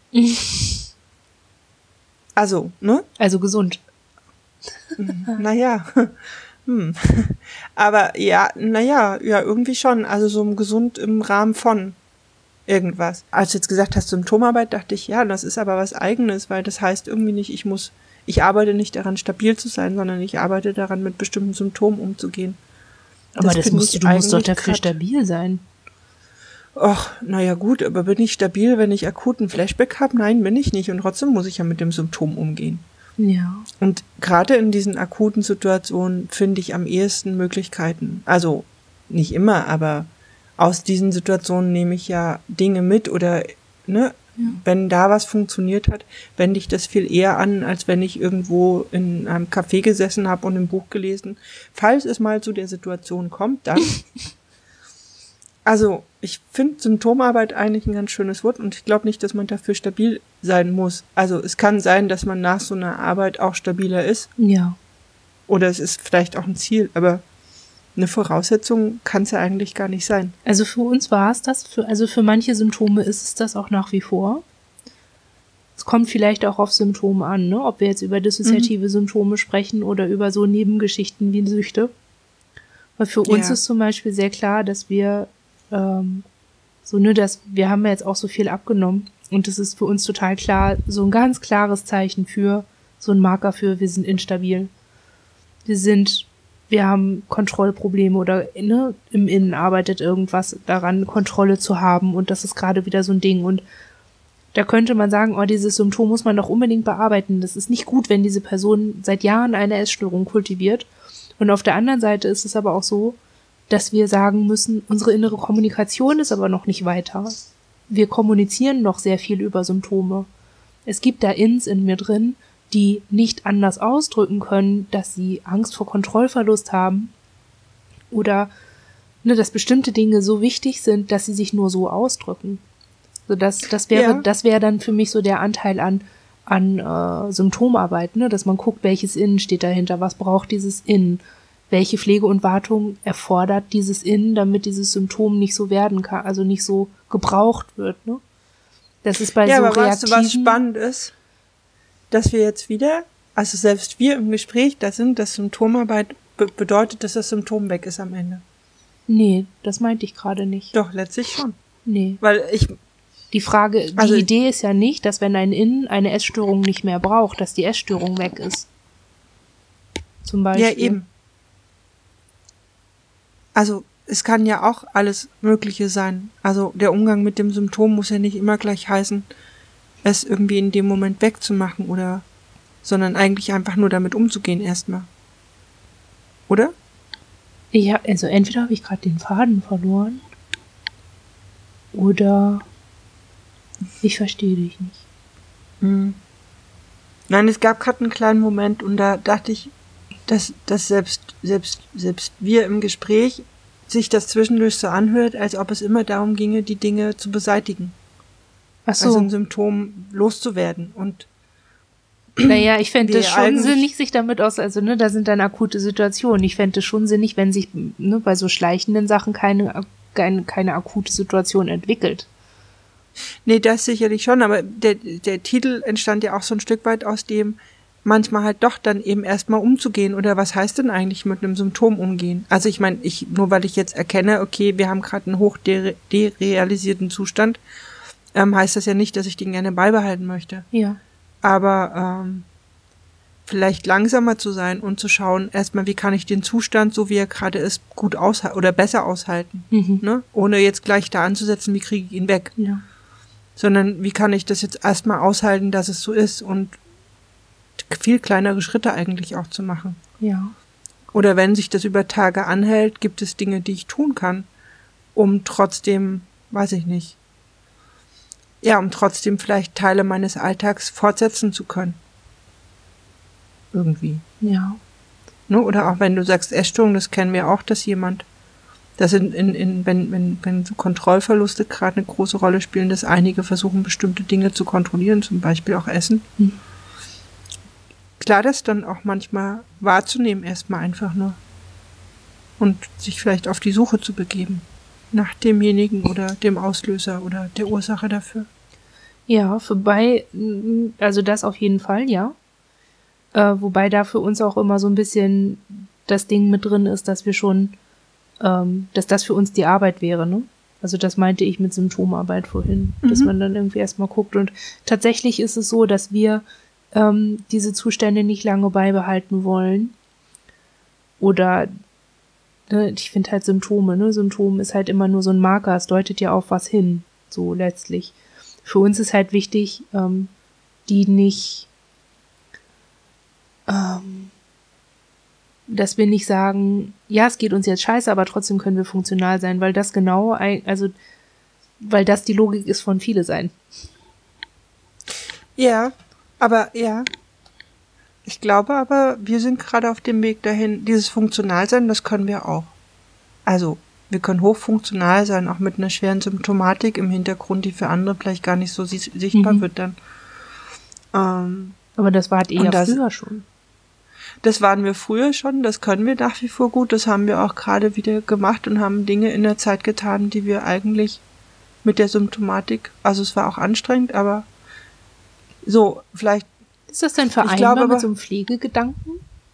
Speaker 2: Also, ne?
Speaker 1: Also gesund.
Speaker 2: Naja. Hm. Aber ja, naja, ja, irgendwie schon. Also so gesund im Rahmen von irgendwas. Als du jetzt gesagt hast, Symptomarbeit, dachte ich, ja, das ist aber was Eigenes, weil das heißt irgendwie nicht, ich muss, ich arbeite nicht daran, stabil zu sein, sondern ich arbeite daran, mit bestimmten Symptomen umzugehen.
Speaker 1: Aber das, das musst du, du musst doch dafür
Speaker 2: grad,
Speaker 1: stabil sein.
Speaker 2: Ach, naja gut, aber bin ich stabil, wenn ich akuten Flashback habe? Nein, bin ich nicht. Und trotzdem muss ich ja mit dem Symptom umgehen.
Speaker 1: Ja.
Speaker 2: Und gerade in diesen akuten Situationen finde ich am ehesten Möglichkeiten. Also nicht immer, aber aus diesen Situationen nehme ich ja Dinge mit oder, ne,
Speaker 1: Ja.
Speaker 2: wenn da was funktioniert hat, wende ich das viel eher an, als wenn ich irgendwo in einem Café gesessen habe und ein Buch gelesen. Falls es mal zu der Situation kommt, dann. Also, ich finde Symptomarbeit eigentlich ein ganz schönes Wort und ich glaube nicht, dass man dafür stabil sein muss. Also, es kann sein, dass man nach so einer Arbeit auch stabiler ist.
Speaker 1: Ja.
Speaker 2: Oder es ist vielleicht auch ein Ziel, aber eine Voraussetzung kann es ja eigentlich gar nicht sein.
Speaker 1: Also für uns war es das, für, also für manche Symptome ist es das auch nach wie vor. Es kommt vielleicht auch auf Symptome an, ne? Ob wir jetzt über dissoziative mhm. Symptome sprechen oder über so Nebengeschichten wie Süchte. Weil für uns
Speaker 2: Ja.
Speaker 1: ist zum Beispiel sehr klar, dass wir ähm, so, ne, dass wir haben ja jetzt auch so viel abgenommen und es ist für uns total klar, so ein ganz klares Zeichen für, so ein Marker für, wir sind instabil. Wir sind Wir haben Kontrollprobleme oder ne, im Innen arbeitet irgendwas daran, Kontrolle zu haben und das ist gerade wieder so ein Ding. Und da könnte man sagen, oh, dieses Symptom muss man doch unbedingt bearbeiten. Das ist nicht gut, wenn diese Person seit Jahren eine Essstörung kultiviert. Und auf der anderen Seite ist es aber auch so, dass wir sagen müssen, unsere innere Kommunikation ist aber noch nicht weiter. Wir kommunizieren noch sehr viel über Symptome. Es gibt da Ins in mir drin, die nicht anders ausdrücken können, dass sie Angst vor Kontrollverlust haben oder ne, dass bestimmte Dinge so wichtig sind, dass sie sich nur so ausdrücken. So das, das wäre,
Speaker 2: Ja.
Speaker 1: das wäre dann für mich so der Anteil an an äh, Symptomarbeit, ne, dass man guckt, welches Innen steht dahinter, was braucht dieses Innen, welche Pflege und Wartung erfordert dieses Innen, damit dieses Symptom nicht so werden kann, also nicht so gebraucht wird, ne? Das ist bei
Speaker 2: ja,
Speaker 1: so
Speaker 2: aber weißt du, was
Speaker 1: reaktiven
Speaker 2: spannend ist? Dass wir jetzt wieder, also selbst wir im Gespräch, da sind, dass Symptomarbeit be- bedeutet, dass das Symptom weg ist am Ende.
Speaker 1: Nee, das meinte ich gerade nicht.
Speaker 2: Doch, letztlich schon.
Speaker 1: Nee.
Speaker 2: Weil ich,
Speaker 1: Die Frage, die
Speaker 2: Also-
Speaker 1: Idee ist ja nicht, dass wenn ein Innen eine Essstörung nicht mehr braucht, dass die Essstörung weg ist. Zum Beispiel.
Speaker 2: ja eben. Also es kann ja auch alles Mögliche sein. Also der Umgang mit dem Symptom muss ja nicht immer gleich heißen, es irgendwie in dem Moment wegzumachen oder, sondern eigentlich einfach nur damit umzugehen erstmal. Oder?
Speaker 1: Ja, also entweder habe ich gerade den Faden verloren oder ich verstehe dich nicht.
Speaker 2: Mhm. Nein, es gab gerade einen kleinen Moment und da dachte ich, dass, dass selbst, selbst, selbst wir im Gespräch sich das zwischendurch so anhört, als ob es immer darum ginge, die Dinge zu beseitigen.
Speaker 1: Ach so.
Speaker 2: Also ein Symptom loszuwerden. Und
Speaker 1: Naja, ich fände
Speaker 2: wir
Speaker 1: es schon
Speaker 2: eigentlich-
Speaker 1: sinnig, sich damit aus, also ne, da sind dann akute Situationen. Ich fände es schon sinnig, wenn sich ne, bei so schleichenden Sachen keine, keine, keine akute Situation entwickelt.
Speaker 2: nee, das sicherlich schon, aber der, der Titel entstand ja auch so ein Stück weit aus dem, manchmal halt doch dann eben erstmal umzugehen. Oder was heißt denn eigentlich mit einem Symptom umgehen? Also ich meine, ich, nur weil ich jetzt erkenne, okay, wir haben gerade einen hoch dere- derealisierten Zustand, ähm, heißt das ja nicht, dass ich den gerne beibehalten möchte.
Speaker 1: Ja.
Speaker 2: Aber ähm, vielleicht langsamer zu sein und zu schauen, erstmal, wie kann ich den Zustand, so wie er gerade ist, gut aushalten oder besser aushalten.
Speaker 1: Mhm.
Speaker 2: Ne? Ohne jetzt gleich da anzusetzen, wie kriege ich ihn weg.
Speaker 1: Ja.
Speaker 2: Sondern wie kann ich das jetzt erstmal aushalten, dass es so ist und viel kleinere Schritte eigentlich auch zu machen.
Speaker 1: Ja.
Speaker 2: Oder wenn sich das über Tage anhält, gibt es Dinge, die ich tun kann, um trotzdem, weiß ich nicht, ja, um trotzdem vielleicht Teile meines Alltags fortsetzen zu können. Irgendwie.
Speaker 1: Ja.
Speaker 2: Ne? Oder auch wenn du sagst Essstörung, das kennen wir auch, dass jemand, dass in, in, in wenn, wenn, wenn so Kontrollverluste gerade eine große Rolle spielen, dass einige versuchen, bestimmte Dinge zu kontrollieren, zum Beispiel auch Essen.
Speaker 1: Hm.
Speaker 2: Klar, das dann auch manchmal wahrzunehmen, erstmal einfach nur. Und sich vielleicht auf die Suche zu begeben. Nach demjenigen oder dem Auslöser oder der Ursache dafür.
Speaker 1: Ja, wobei, also das auf jeden Fall, ja. Äh, wobei da für uns auch immer so ein bisschen das Ding mit drin ist, dass wir schon, ähm, dass das für uns die Arbeit wäre, ne? Also das meinte ich mit Symptomarbeit vorhin, mhm. dass man dann irgendwie erstmal guckt. Und tatsächlich ist es so, dass wir ähm, diese Zustände nicht lange beibehalten wollen. Oder ne, ich finde halt Symptome, ne? Symptom ist halt immer nur so ein Marker, es deutet ja auf was hin, so letztlich. Für uns ist halt wichtig, ähm, die nicht, ähm, dass wir nicht sagen, ja, es geht uns jetzt scheiße, aber trotzdem können wir funktional sein, weil das genau, ein, also, weil das die Logik ist von viele sein.
Speaker 2: Ja, aber, ja. Ich glaube aber, wir sind gerade auf dem Weg dahin, dieses Funktionalsein, das können wir auch. Also, wir können hochfunktional sein, auch mit einer schweren Symptomatik im Hintergrund, die für andere vielleicht gar nicht so si- sichtbar
Speaker 1: Mhm.
Speaker 2: wird dann. Ähm,
Speaker 1: Aber das war halt eher
Speaker 2: Und das-
Speaker 1: früher schon.
Speaker 2: Das waren wir früher schon, das können wir nach wie vor gut, das haben wir auch gerade wieder gemacht und haben Dinge in der Zeit getan, die wir eigentlich mit der Symptomatik, also es war auch anstrengend, aber so, vielleicht,
Speaker 1: Ist das denn vereinbar
Speaker 2: glaube aber-
Speaker 1: mit so einem Pflegegedanken?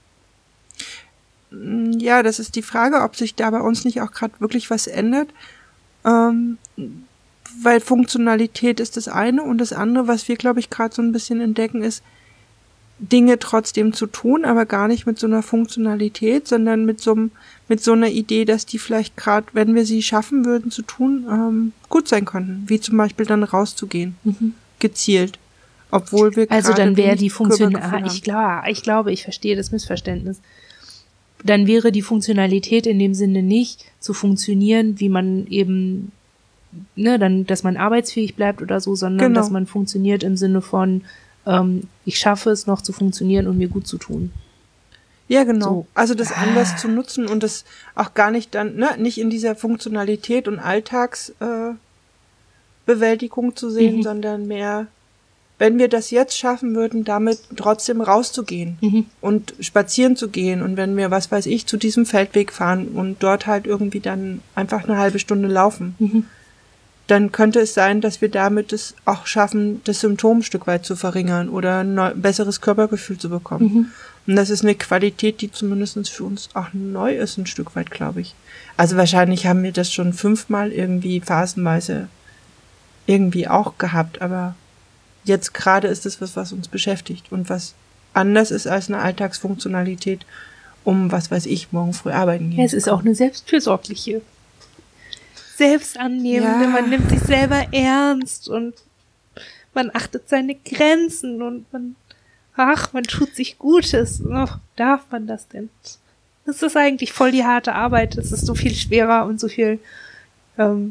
Speaker 2: mh, ja, das ist die Frage, ob sich da bei uns nicht auch gerade wirklich was ändert, ähm, weil Funktionalität ist das eine und das andere, was wir, glaube ich, gerade so ein bisschen entdecken, ist, Dinge trotzdem zu tun, aber gar nicht mit so einer Funktionalität, sondern mit so, einem- mit so einer Idee, dass die vielleicht gerade, wenn wir sie schaffen würden zu tun, ähm, gut sein könnten. Wie zum Beispiel dann rauszugehen,
Speaker 1: Mhm.
Speaker 2: gezielt. Obwohl wir
Speaker 1: Also
Speaker 2: gerade
Speaker 1: dann wäre
Speaker 2: wenig
Speaker 1: die Funktion,
Speaker 2: Körpergefühl
Speaker 1: ah, ich
Speaker 2: haben.
Speaker 1: glaube, ich glaube, ich verstehe das Missverständnis. Dann wäre die Funktionalität in dem Sinne nicht zu funktionieren, wie man eben, ne, dann, dass man arbeitsfähig bleibt oder so, sondern
Speaker 2: Genau.
Speaker 1: dass man funktioniert im Sinne von, ähm, ich schaffe es noch zu funktionieren und mir gut zu tun.
Speaker 2: Ja, genau.
Speaker 1: So.
Speaker 2: Also das
Speaker 1: Ah.
Speaker 2: anders zu nutzen und das auch gar nicht dann, ne, nicht in dieser Funktionalität und Alltagsbewältigung äh, Bewältigung zu sehen,
Speaker 1: Mhm.
Speaker 2: sondern mehr, wenn wir das jetzt schaffen würden, damit trotzdem rauszugehen
Speaker 1: Mhm.
Speaker 2: und spazieren zu gehen und wenn wir, was weiß ich, zu diesem Feldweg fahren und dort halt irgendwie dann einfach eine halbe Stunde laufen,
Speaker 1: Mhm.
Speaker 2: dann könnte es sein, dass wir damit es auch schaffen, das Symptom ein Stück weit zu verringern oder ein neu, besseres Körpergefühl zu bekommen.
Speaker 1: Mhm.
Speaker 2: Und das ist eine Qualität, die zumindest für uns auch neu ist, ein Stück weit, glaube ich. Also wahrscheinlich haben wir das schon fünfmal irgendwie phasenweise irgendwie auch gehabt, aber jetzt gerade ist es was, was uns beschäftigt und was anders ist als eine Alltagsfunktionalität, um, was weiß ich, morgen früh arbeiten gehen
Speaker 1: Ja, es
Speaker 2: zu
Speaker 1: ist
Speaker 2: können.
Speaker 1: auch eine selbstfürsorgliche, selbstannehmende,
Speaker 2: Ja.
Speaker 1: man nimmt sich selber ernst und man achtet seine Grenzen und man, ach, man tut sich Gutes. Ach, darf man das denn? Das ist eigentlich voll die harte Arbeit. Es ist so viel schwerer und so viel, ähm,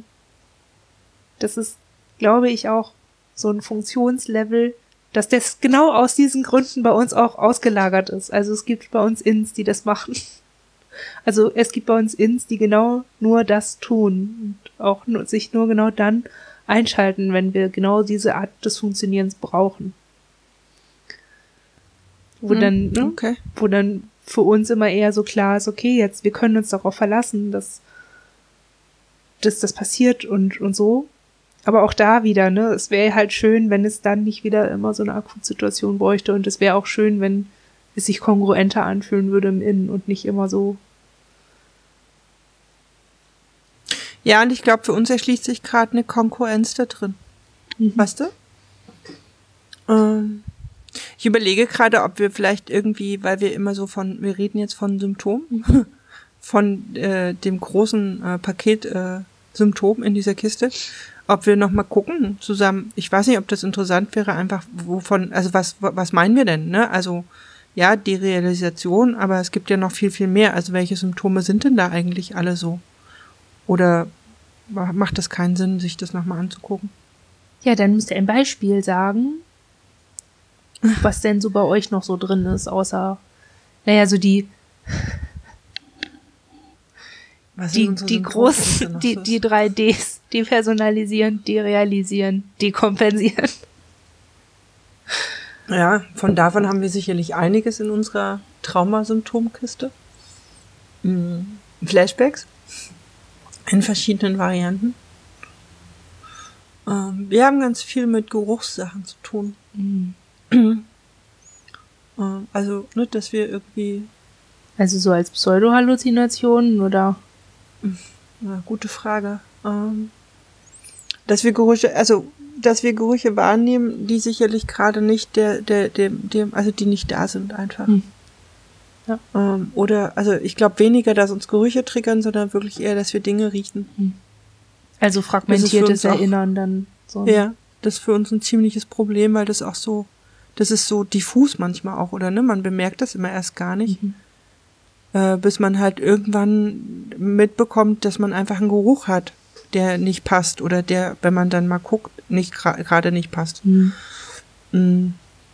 Speaker 1: das ist, glaube ich, auch so ein Funktionslevel, dass das genau aus diesen Gründen bei uns auch ausgelagert ist. Also es gibt bei uns Ins, die das machen. Also es gibt bei uns Ins, die genau nur das tun und auch nur, sich nur genau dann einschalten, wenn wir genau diese Art des Funktionierens brauchen. Wo
Speaker 2: Hm,
Speaker 1: dann, ne,
Speaker 2: okay.
Speaker 1: wo dann für uns immer eher so klar ist, okay, jetzt, wir können uns darauf verlassen, dass, dass das passiert und, und so. Aber auch da wieder, ne, es wäre halt schön, wenn es dann nicht wieder immer so eine Akutsituation bräuchte und es wäre auch schön, wenn es sich kongruenter anfühlen würde im Innen und nicht immer so.
Speaker 2: Ja, und ich glaube, für uns erschließt sich gerade eine Konkurrenz da drin.
Speaker 1: Mhm.
Speaker 2: Weißt du? Ähm, ich überlege gerade, ob wir vielleicht irgendwie, weil wir immer so von, wir reden jetzt von Symptomen, von äh, dem großen äh, Paket äh, Symptom in dieser Kiste, ob wir nochmal gucken zusammen. Ich weiß nicht, ob das interessant wäre, einfach wovon, also was, was meinen wir denn, ne? Also, ja, die Realisation, aber es gibt ja noch viel, viel mehr. Also welche Symptome sind denn da eigentlich alle so? Oder macht das keinen Sinn, sich das nochmal anzugucken?
Speaker 1: Ja, dann müsst ihr ein Beispiel sagen, was denn so bei euch noch so drin ist, außer, naja, so die,
Speaker 2: Was sind
Speaker 1: die,
Speaker 2: unsere
Speaker 1: die
Speaker 2: Symptomliste
Speaker 1: großen,
Speaker 2: noch
Speaker 1: die,
Speaker 2: so?
Speaker 1: die drei Ds, depersonalisieren, derealisieren, dekompensieren.
Speaker 2: Ja, von davon haben wir sicherlich einiges in unserer Traumasymptomkiste. Mhm. Flashbacks in verschiedenen Varianten. Ähm, wir haben ganz viel mit Geruchssachen zu tun.
Speaker 1: Mhm.
Speaker 2: Ähm, also, ne, dass wir irgendwie,
Speaker 1: Also so als Pseudo-Halluzinationen oder?
Speaker 2: na, gute Frage, ähm, dass wir Gerüche, also, dass wir Gerüche wahrnehmen, die sicherlich gerade nicht der, der, dem, dem, also die nicht da sind einfach.
Speaker 1: Hm. Ja.
Speaker 2: Ähm, oder, also ich glaube weniger, dass uns Gerüche triggern, sondern wirklich eher, dass wir Dinge riechen.
Speaker 1: Also fragmentiertes
Speaker 2: uns auch-
Speaker 1: Erinnern dann. So.
Speaker 2: Ja, das ist für uns ein ziemliches Problem, weil das auch so, das ist so diffus manchmal auch, oder ne? Man bemerkt das immer erst gar nicht.
Speaker 1: Mhm.
Speaker 2: äh, bis man halt irgendwann mitbekommt, dass man einfach einen Geruch hat, der nicht passt oder der, wenn man dann mal guckt, nicht gerade gra- nicht passt.
Speaker 1: Mhm.
Speaker 2: Mhm.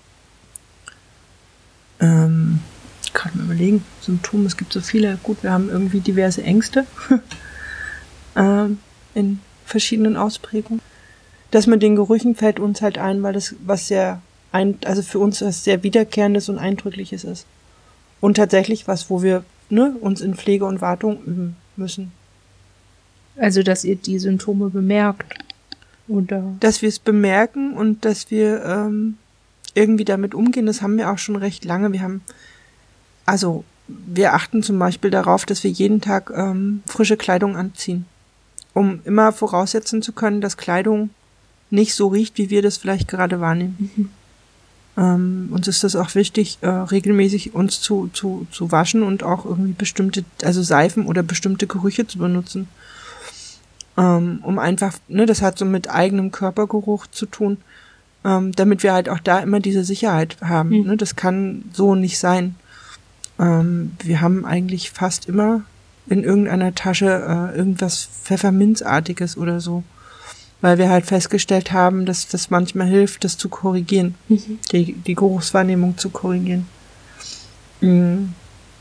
Speaker 2: Ähm, ich kann mir überlegen, Symptome, es gibt so viele. Gut, wir haben irgendwie diverse Ängste ähm, in verschiedenen Ausprägungen. Das mit den Gerüchen fällt uns halt ein, weil das was sehr, ein, also für uns was sehr Wiederkehrendes und Eindrückliches ist. Und tatsächlich was, wo wir ne, uns in Pflege und Wartung üben müssen.
Speaker 1: Also, dass ihr die Symptome bemerkt. Oder?
Speaker 2: Dass wir es bemerken und dass wir ähm, irgendwie damit umgehen, das haben wir auch schon recht lange. Wir haben, also wir achten zum Beispiel darauf, dass wir jeden Tag ähm, frische Kleidung anziehen, um immer voraussetzen zu können, dass Kleidung nicht so riecht, wie wir das vielleicht gerade wahrnehmen. Mhm. Ähm, uns ist das auch wichtig, äh, regelmäßig uns zu, zu, zu waschen und auch irgendwie bestimmte, also Seifen oder bestimmte Gerüche zu benutzen. Ähm, um einfach, ne, das hat so mit eigenem Körpergeruch zu tun, ähm, damit wir halt auch da immer diese Sicherheit haben. Mhm. Ne, das kann so nicht sein. Ähm, wir haben eigentlich fast immer in irgendeiner Tasche äh, irgendwas Pfefferminzartiges oder so, weil wir halt festgestellt haben, dass das manchmal hilft, das zu korrigieren, mhm. die, die Geruchswahrnehmung zu korrigieren. Mhm.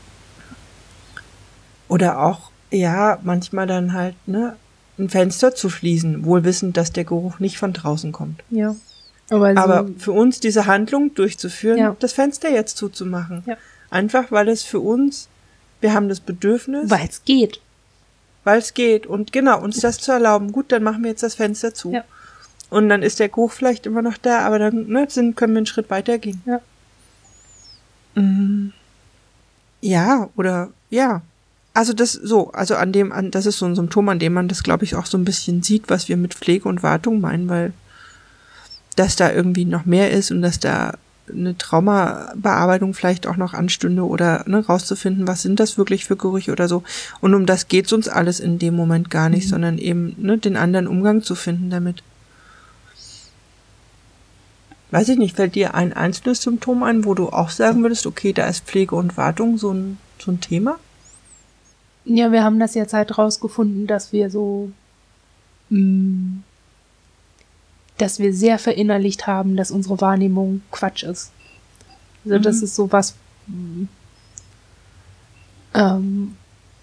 Speaker 2: Oder auch, ja, manchmal dann halt, ne, ein Fenster zu schließen, wohl wissend, dass der Geruch nicht von draußen kommt.
Speaker 1: Ja. Aber, so
Speaker 2: Aber für uns diese Handlung durchzuführen,
Speaker 1: ja.
Speaker 2: das Fenster jetzt zuzumachen.
Speaker 1: Ja.
Speaker 2: Einfach, weil es für uns, wir haben das Bedürfnis.
Speaker 1: Weil es geht.
Speaker 2: Weil es geht. Und genau, uns das zu erlauben. Gut, dann machen wir jetzt das Fenster zu.
Speaker 1: Ja.
Speaker 2: Und dann ist der Geruch vielleicht immer noch da, aber dann ne, sind, können wir einen Schritt weiter gehen.
Speaker 1: Ja.
Speaker 2: Mhm. Ja, oder, ja. Also das so, also an dem, an das ist so ein Symptom, an dem man das, glaube ich, auch so ein bisschen sieht, was wir mit Pflege und Wartung meinen, weil dass da irgendwie noch mehr ist und dass da eine Traumabearbeitung vielleicht auch noch anstünde oder ne, rauszufinden, was sind das wirklich für Gerüche oder so. Und um das geht's uns alles in dem Moment gar nicht, mhm. sondern eben ne, den anderen Umgang zu finden damit. Weiß ich nicht, fällt dir ein einzelnes Symptom ein, wo du auch sagen würdest, okay, da ist Pflege und Wartung so ein, so ein Thema?
Speaker 1: Ja, wir haben das jetzt halt rausgefunden, dass wir so, mh, dass wir sehr verinnerlicht haben, dass unsere Wahrnehmung Quatsch ist. Also mhm. das ist so was, mh, ähm,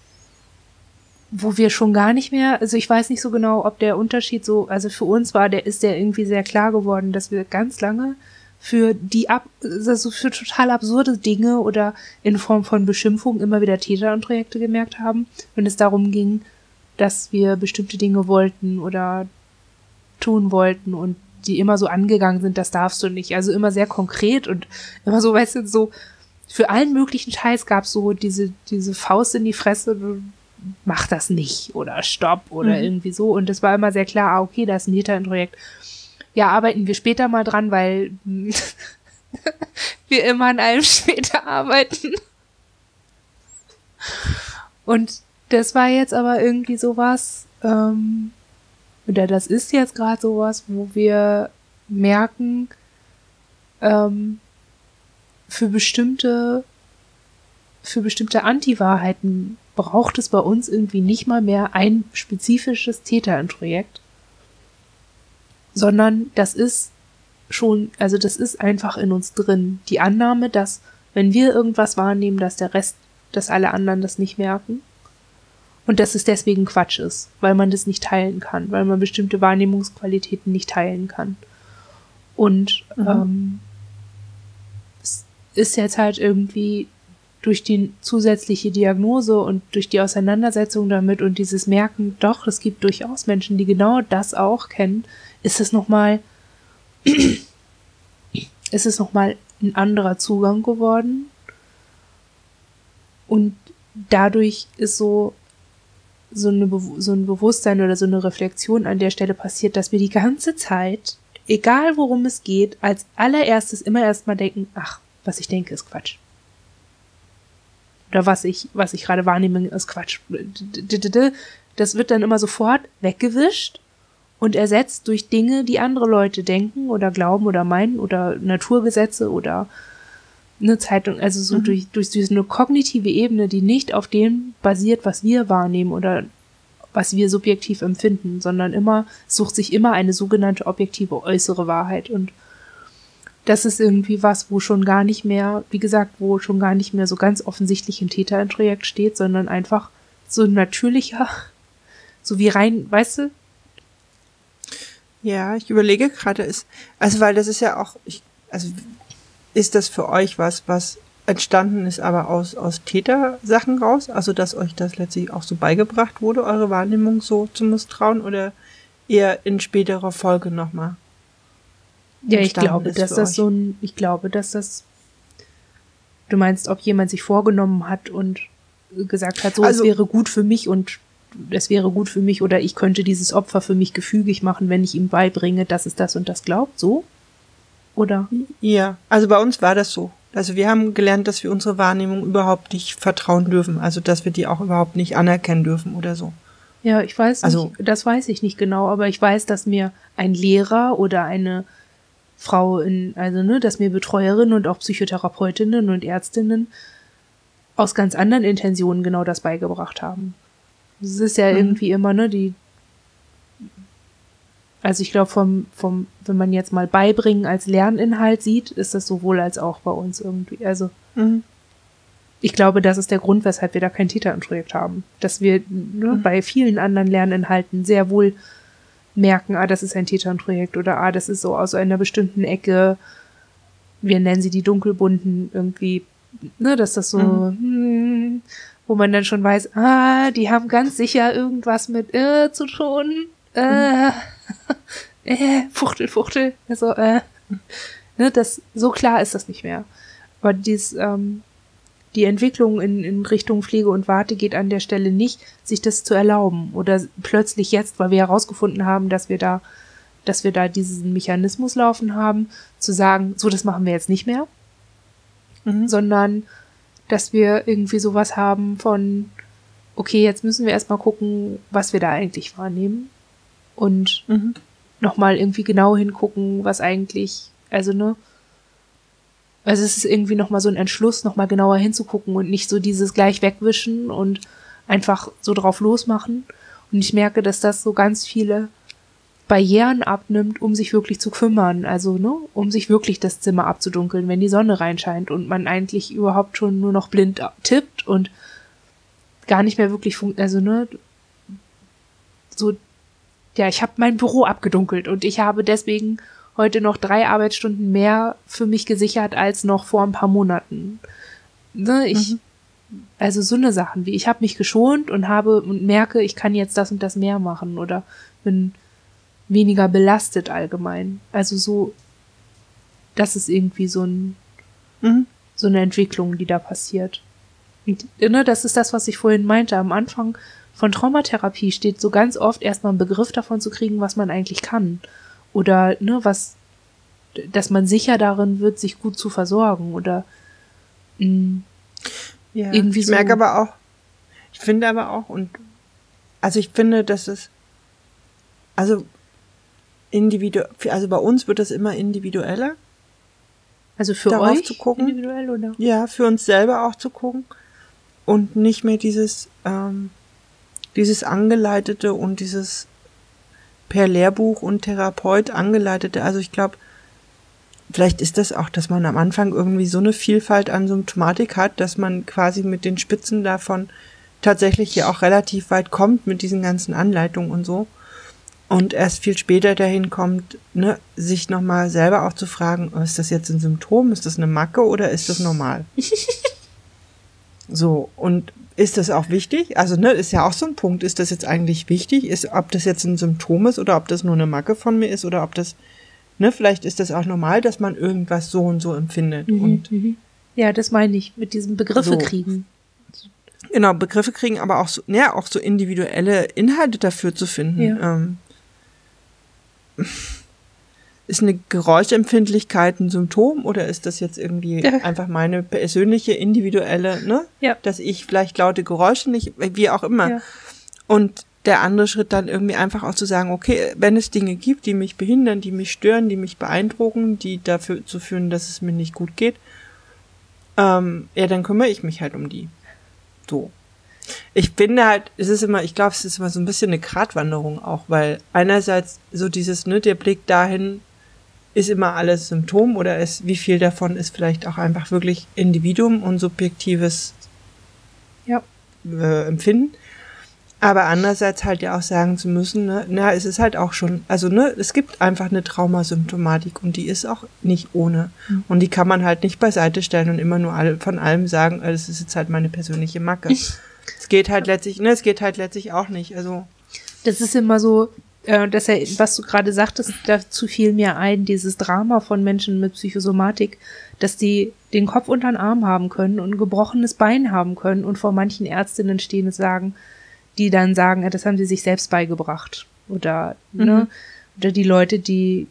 Speaker 1: wo wir schon gar nicht mehr, also ich weiß nicht so genau, ob der Unterschied so, also für uns war, der ist der irgendwie sehr klar geworden, dass wir ganz lange für die ab, also für total absurde Dinge oder in Form von Beschimpfung immer wieder Täterprojekte gemerkt haben, wenn es darum ging, dass wir bestimmte Dinge wollten oder tun wollten und die immer so angegangen sind, das darfst du nicht. Also immer sehr konkret und immer so, weißt du, so für allen möglichen Scheiß gab es so diese, diese Faust in die Fresse, mach das nicht oder stopp oder mhm. irgendwie so. Und es war immer sehr klar, ah, okay, da ist ein Täterprojekt. Ja, arbeiten wir später mal dran, weil wir immer an allem später arbeiten. Und das war jetzt aber irgendwie sowas, ähm, oder das ist jetzt gerade sowas, wo wir merken, ähm, für bestimmte, für bestimmte Anti-Wahrheiten braucht es bei uns irgendwie nicht mal mehr ein spezifisches Täterintrojekt, sondern das ist schon, also das ist einfach in uns drin. Die Annahme, dass, wenn wir irgendwas wahrnehmen, dass der Rest, dass alle anderen das nicht merken und dass es deswegen Quatsch ist, weil man das nicht teilen kann, weil man bestimmte Wahrnehmungsqualitäten nicht teilen kann. Und mhm. ähm, es ist jetzt halt irgendwie durch die zusätzliche Diagnose und durch die Auseinandersetzung damit und dieses Merken, doch, es gibt durchaus Menschen, die genau das auch kennen, ist es nochmal, ist es nochmal ein anderer Zugang geworden. Und dadurch ist so, so, eine, so ein Bewusstsein oder so eine Reflexion an der Stelle passiert, dass wir die ganze Zeit, egal worum es geht, als allererstes immer erstmal denken, ach, was ich denke, ist Quatsch. Oder was ich, was ich gerade wahrnehme, ist Quatsch. Das wird dann immer sofort weggewischt und ersetzt durch Dinge, die andere Leute denken oder glauben oder meinen oder Naturgesetze oder eine Zeitung, also so
Speaker 2: mhm.
Speaker 1: durch, durch, durch eine kognitive Ebene, die nicht auf dem basiert, was wir wahrnehmen oder was wir subjektiv empfinden, sondern immer, sucht sich immer eine sogenannte objektive äußere Wahrheit. Und das ist irgendwie was, wo schon gar nicht mehr, wie gesagt, wo schon gar nicht mehr so ganz offensichtlich ein Täter im Projekt steht, sondern einfach so ein natürlicher, so wie rein, weißt du?
Speaker 2: Ja, ich überlege gerade, ist, also weil das ist ja auch, ich, also ist das für euch was, was entstanden ist, aber aus, aus Tätersachen raus? Also, dass euch das letztlich auch so beigebracht wurde, eure Wahrnehmung so zu misstrauen, oder eher in späterer Folge nochmal?
Speaker 1: Ja, ich glaube, dass das so ein, ich glaube, dass das, du meinst, ob jemand sich vorgenommen hat und gesagt hat, so, also, es wäre gut für mich und es wäre gut für mich oder ich könnte dieses Opfer für mich gefügig machen, wenn ich ihm beibringe, dass es das und das glaubt, so? Oder?
Speaker 2: Ja, also bei uns war das so. Also wir haben gelernt, dass wir unsere Wahrnehmung überhaupt nicht vertrauen dürfen, also dass wir die auch überhaupt nicht anerkennen dürfen oder so.
Speaker 1: Ja, ich weiß
Speaker 2: also,
Speaker 1: nicht, das weiß ich nicht genau, aber ich weiß, dass mir ein Lehrer oder eine Frau in, also ne, dass mir Betreuerinnen und auch Psychotherapeutinnen und Ärztinnen aus ganz anderen Intentionen genau das beigebracht haben. Das ist ja mhm. irgendwie immer, ne, die, also ich glaube, vom, vom, wenn man jetzt mal beibringen als Lerninhalt sieht, ist das sowohl als auch bei uns irgendwie. Also mhm. ich glaube, das ist der Grund, weshalb wir da kein Täter im Projekt haben. Dass wir ne, mhm. bei vielen anderen Lerninhalten sehr wohl merken, ah, das ist ein Täter im Projekt oder ah, das ist so aus einer bestimmten Ecke, wir nennen sie die dunkelbunten irgendwie, ne, dass das so, mhm. hm, wo man dann schon weiß, ah, die haben ganz sicher irgendwas mit äh, zu tun. Äh, äh, Fuchtel, Fuchtel. Also, äh, ne, das, so klar ist das nicht mehr. Aber dies, ähm, die Entwicklung in, in Richtung Pflege und Warte geht an der Stelle nicht, sich das zu erlauben. Oder plötzlich jetzt, weil wir herausgefunden haben, dass wir da, dass wir da diesen Mechanismus laufen haben, zu sagen, so, das machen wir jetzt nicht mehr. Mhm. Sondern, dass wir irgendwie sowas haben von, okay, jetzt müssen wir erstmal gucken, was wir da eigentlich wahrnehmen. Und mhm. nochmal irgendwie genau hingucken, was eigentlich, also ne, also es ist irgendwie nochmal so ein Entschluss, nochmal genauer hinzugucken und nicht so dieses gleich wegwischen und einfach so drauf losmachen. Und ich merke, dass das so ganz viele Barrieren abnimmt, um sich wirklich zu kümmern, also ne, um sich wirklich das Zimmer abzudunkeln, wenn die Sonne reinscheint und man eigentlich überhaupt schon nur noch blind tippt und gar nicht mehr wirklich funkt, also ne, so, ja, ich habe mein Büro abgedunkelt und ich habe deswegen heute noch drei Arbeitsstunden mehr für mich gesichert als noch vor ein paar Monaten. Ne, ich, mhm. also so eine Sachen wie, ich habe mich geschont und habe und merke, ich kann jetzt das und das mehr machen oder bin weniger belastet allgemein. Also so, das ist irgendwie so ein, mhm. so eine Entwicklung, die da passiert. Und, ne, das ist das, was ich vorhin meinte. Am Anfang von Traumatherapie steht so ganz oft erstmal ein Begriff davon zu kriegen, was man eigentlich kann. Oder, ne, was, dass man sicher darin wird, sich gut zu versorgen oder mh,
Speaker 2: ja,
Speaker 1: irgendwie
Speaker 2: ich
Speaker 1: so.
Speaker 2: Ich merke aber auch, ich finde aber auch, und also ich finde, dass es, also individu- also bei uns wird das immer individueller.
Speaker 1: Also für
Speaker 2: darauf
Speaker 1: euch
Speaker 2: zu gucken.
Speaker 1: Individuell, oder?
Speaker 2: Ja, für uns selber auch zu gucken. Und nicht mehr dieses, ähm, dieses angeleitete und dieses per Lehrbuch und Therapeut angeleitete. Also ich glaube, vielleicht ist das auch, dass man am Anfang irgendwie so eine Vielfalt an Symptomatik hat, dass man quasi mit den Spitzen davon tatsächlich ja auch relativ weit kommt mit diesen ganzen Anleitungen und so. Und erst viel später dahin kommt, ne, sich nochmal selber auch zu fragen, ist das jetzt ein Symptom, ist das eine Macke oder ist das normal? So, und ist das auch wichtig? Also, ne, ist ja auch so ein Punkt, ist das jetzt eigentlich wichtig? Ist, ob das jetzt ein Symptom ist oder ob das nur eine Macke von mir ist oder ob das, ne, vielleicht ist das auch normal, dass man irgendwas so und so empfindet.
Speaker 1: Mhm,
Speaker 2: und
Speaker 1: mhm. Ja, das meine ich, mit diesem Begriffe
Speaker 2: so.
Speaker 1: kriegen.
Speaker 2: Genau, Begriffe kriegen, aber auch so, ja, auch so individuelle Inhalte dafür zu finden.
Speaker 1: Ja.
Speaker 2: Ähm, ist eine Geräuschempfindlichkeit ein Symptom oder ist das jetzt irgendwie ja. einfach meine persönliche, individuelle, ne?
Speaker 1: Ja.
Speaker 2: Dass ich vielleicht laute Geräusche nicht, wie auch immer.
Speaker 1: Ja.
Speaker 2: Und der andere Schritt dann irgendwie einfach auch zu sagen, okay, wenn es Dinge gibt, die mich behindern, die mich stören, die mich beeindrucken, die dafür zu führen, dass es mir nicht gut geht, ähm, ja, dann kümmere ich mich halt um die. So. Ich finde halt, es ist immer, ich glaube, es ist immer so ein bisschen eine Gratwanderung auch, weil einerseits so dieses, ne, der Blick dahin, ist immer alles Symptom oder ist, wie viel davon ist vielleicht auch einfach wirklich Individuum und subjektives
Speaker 1: ja.
Speaker 2: äh, Empfinden. Aber andererseits halt ja auch sagen zu müssen, ne, na, es ist halt auch schon, also ne, es gibt einfach eine Traumasymptomatik und die ist auch nicht ohne. Mhm. Und die kann man halt nicht beiseite stellen und immer nur alle, von allem sagen, das ist jetzt halt meine persönliche Macke. Es geht halt letztlich, ne, es geht halt letztlich auch nicht, also.
Speaker 1: Das ist immer so, äh, dass er, was du gerade sagtest, dazu fiel mir ein, dieses Drama von Menschen mit Psychosomatik, dass die den Kopf unter den Arm haben können und ein gebrochenes Bein haben können und vor manchen Ärztinnen stehen und sagen, die dann sagen, ja, das haben sie sich selbst beigebracht. Oder, mhm. ne, oder die Leute, die,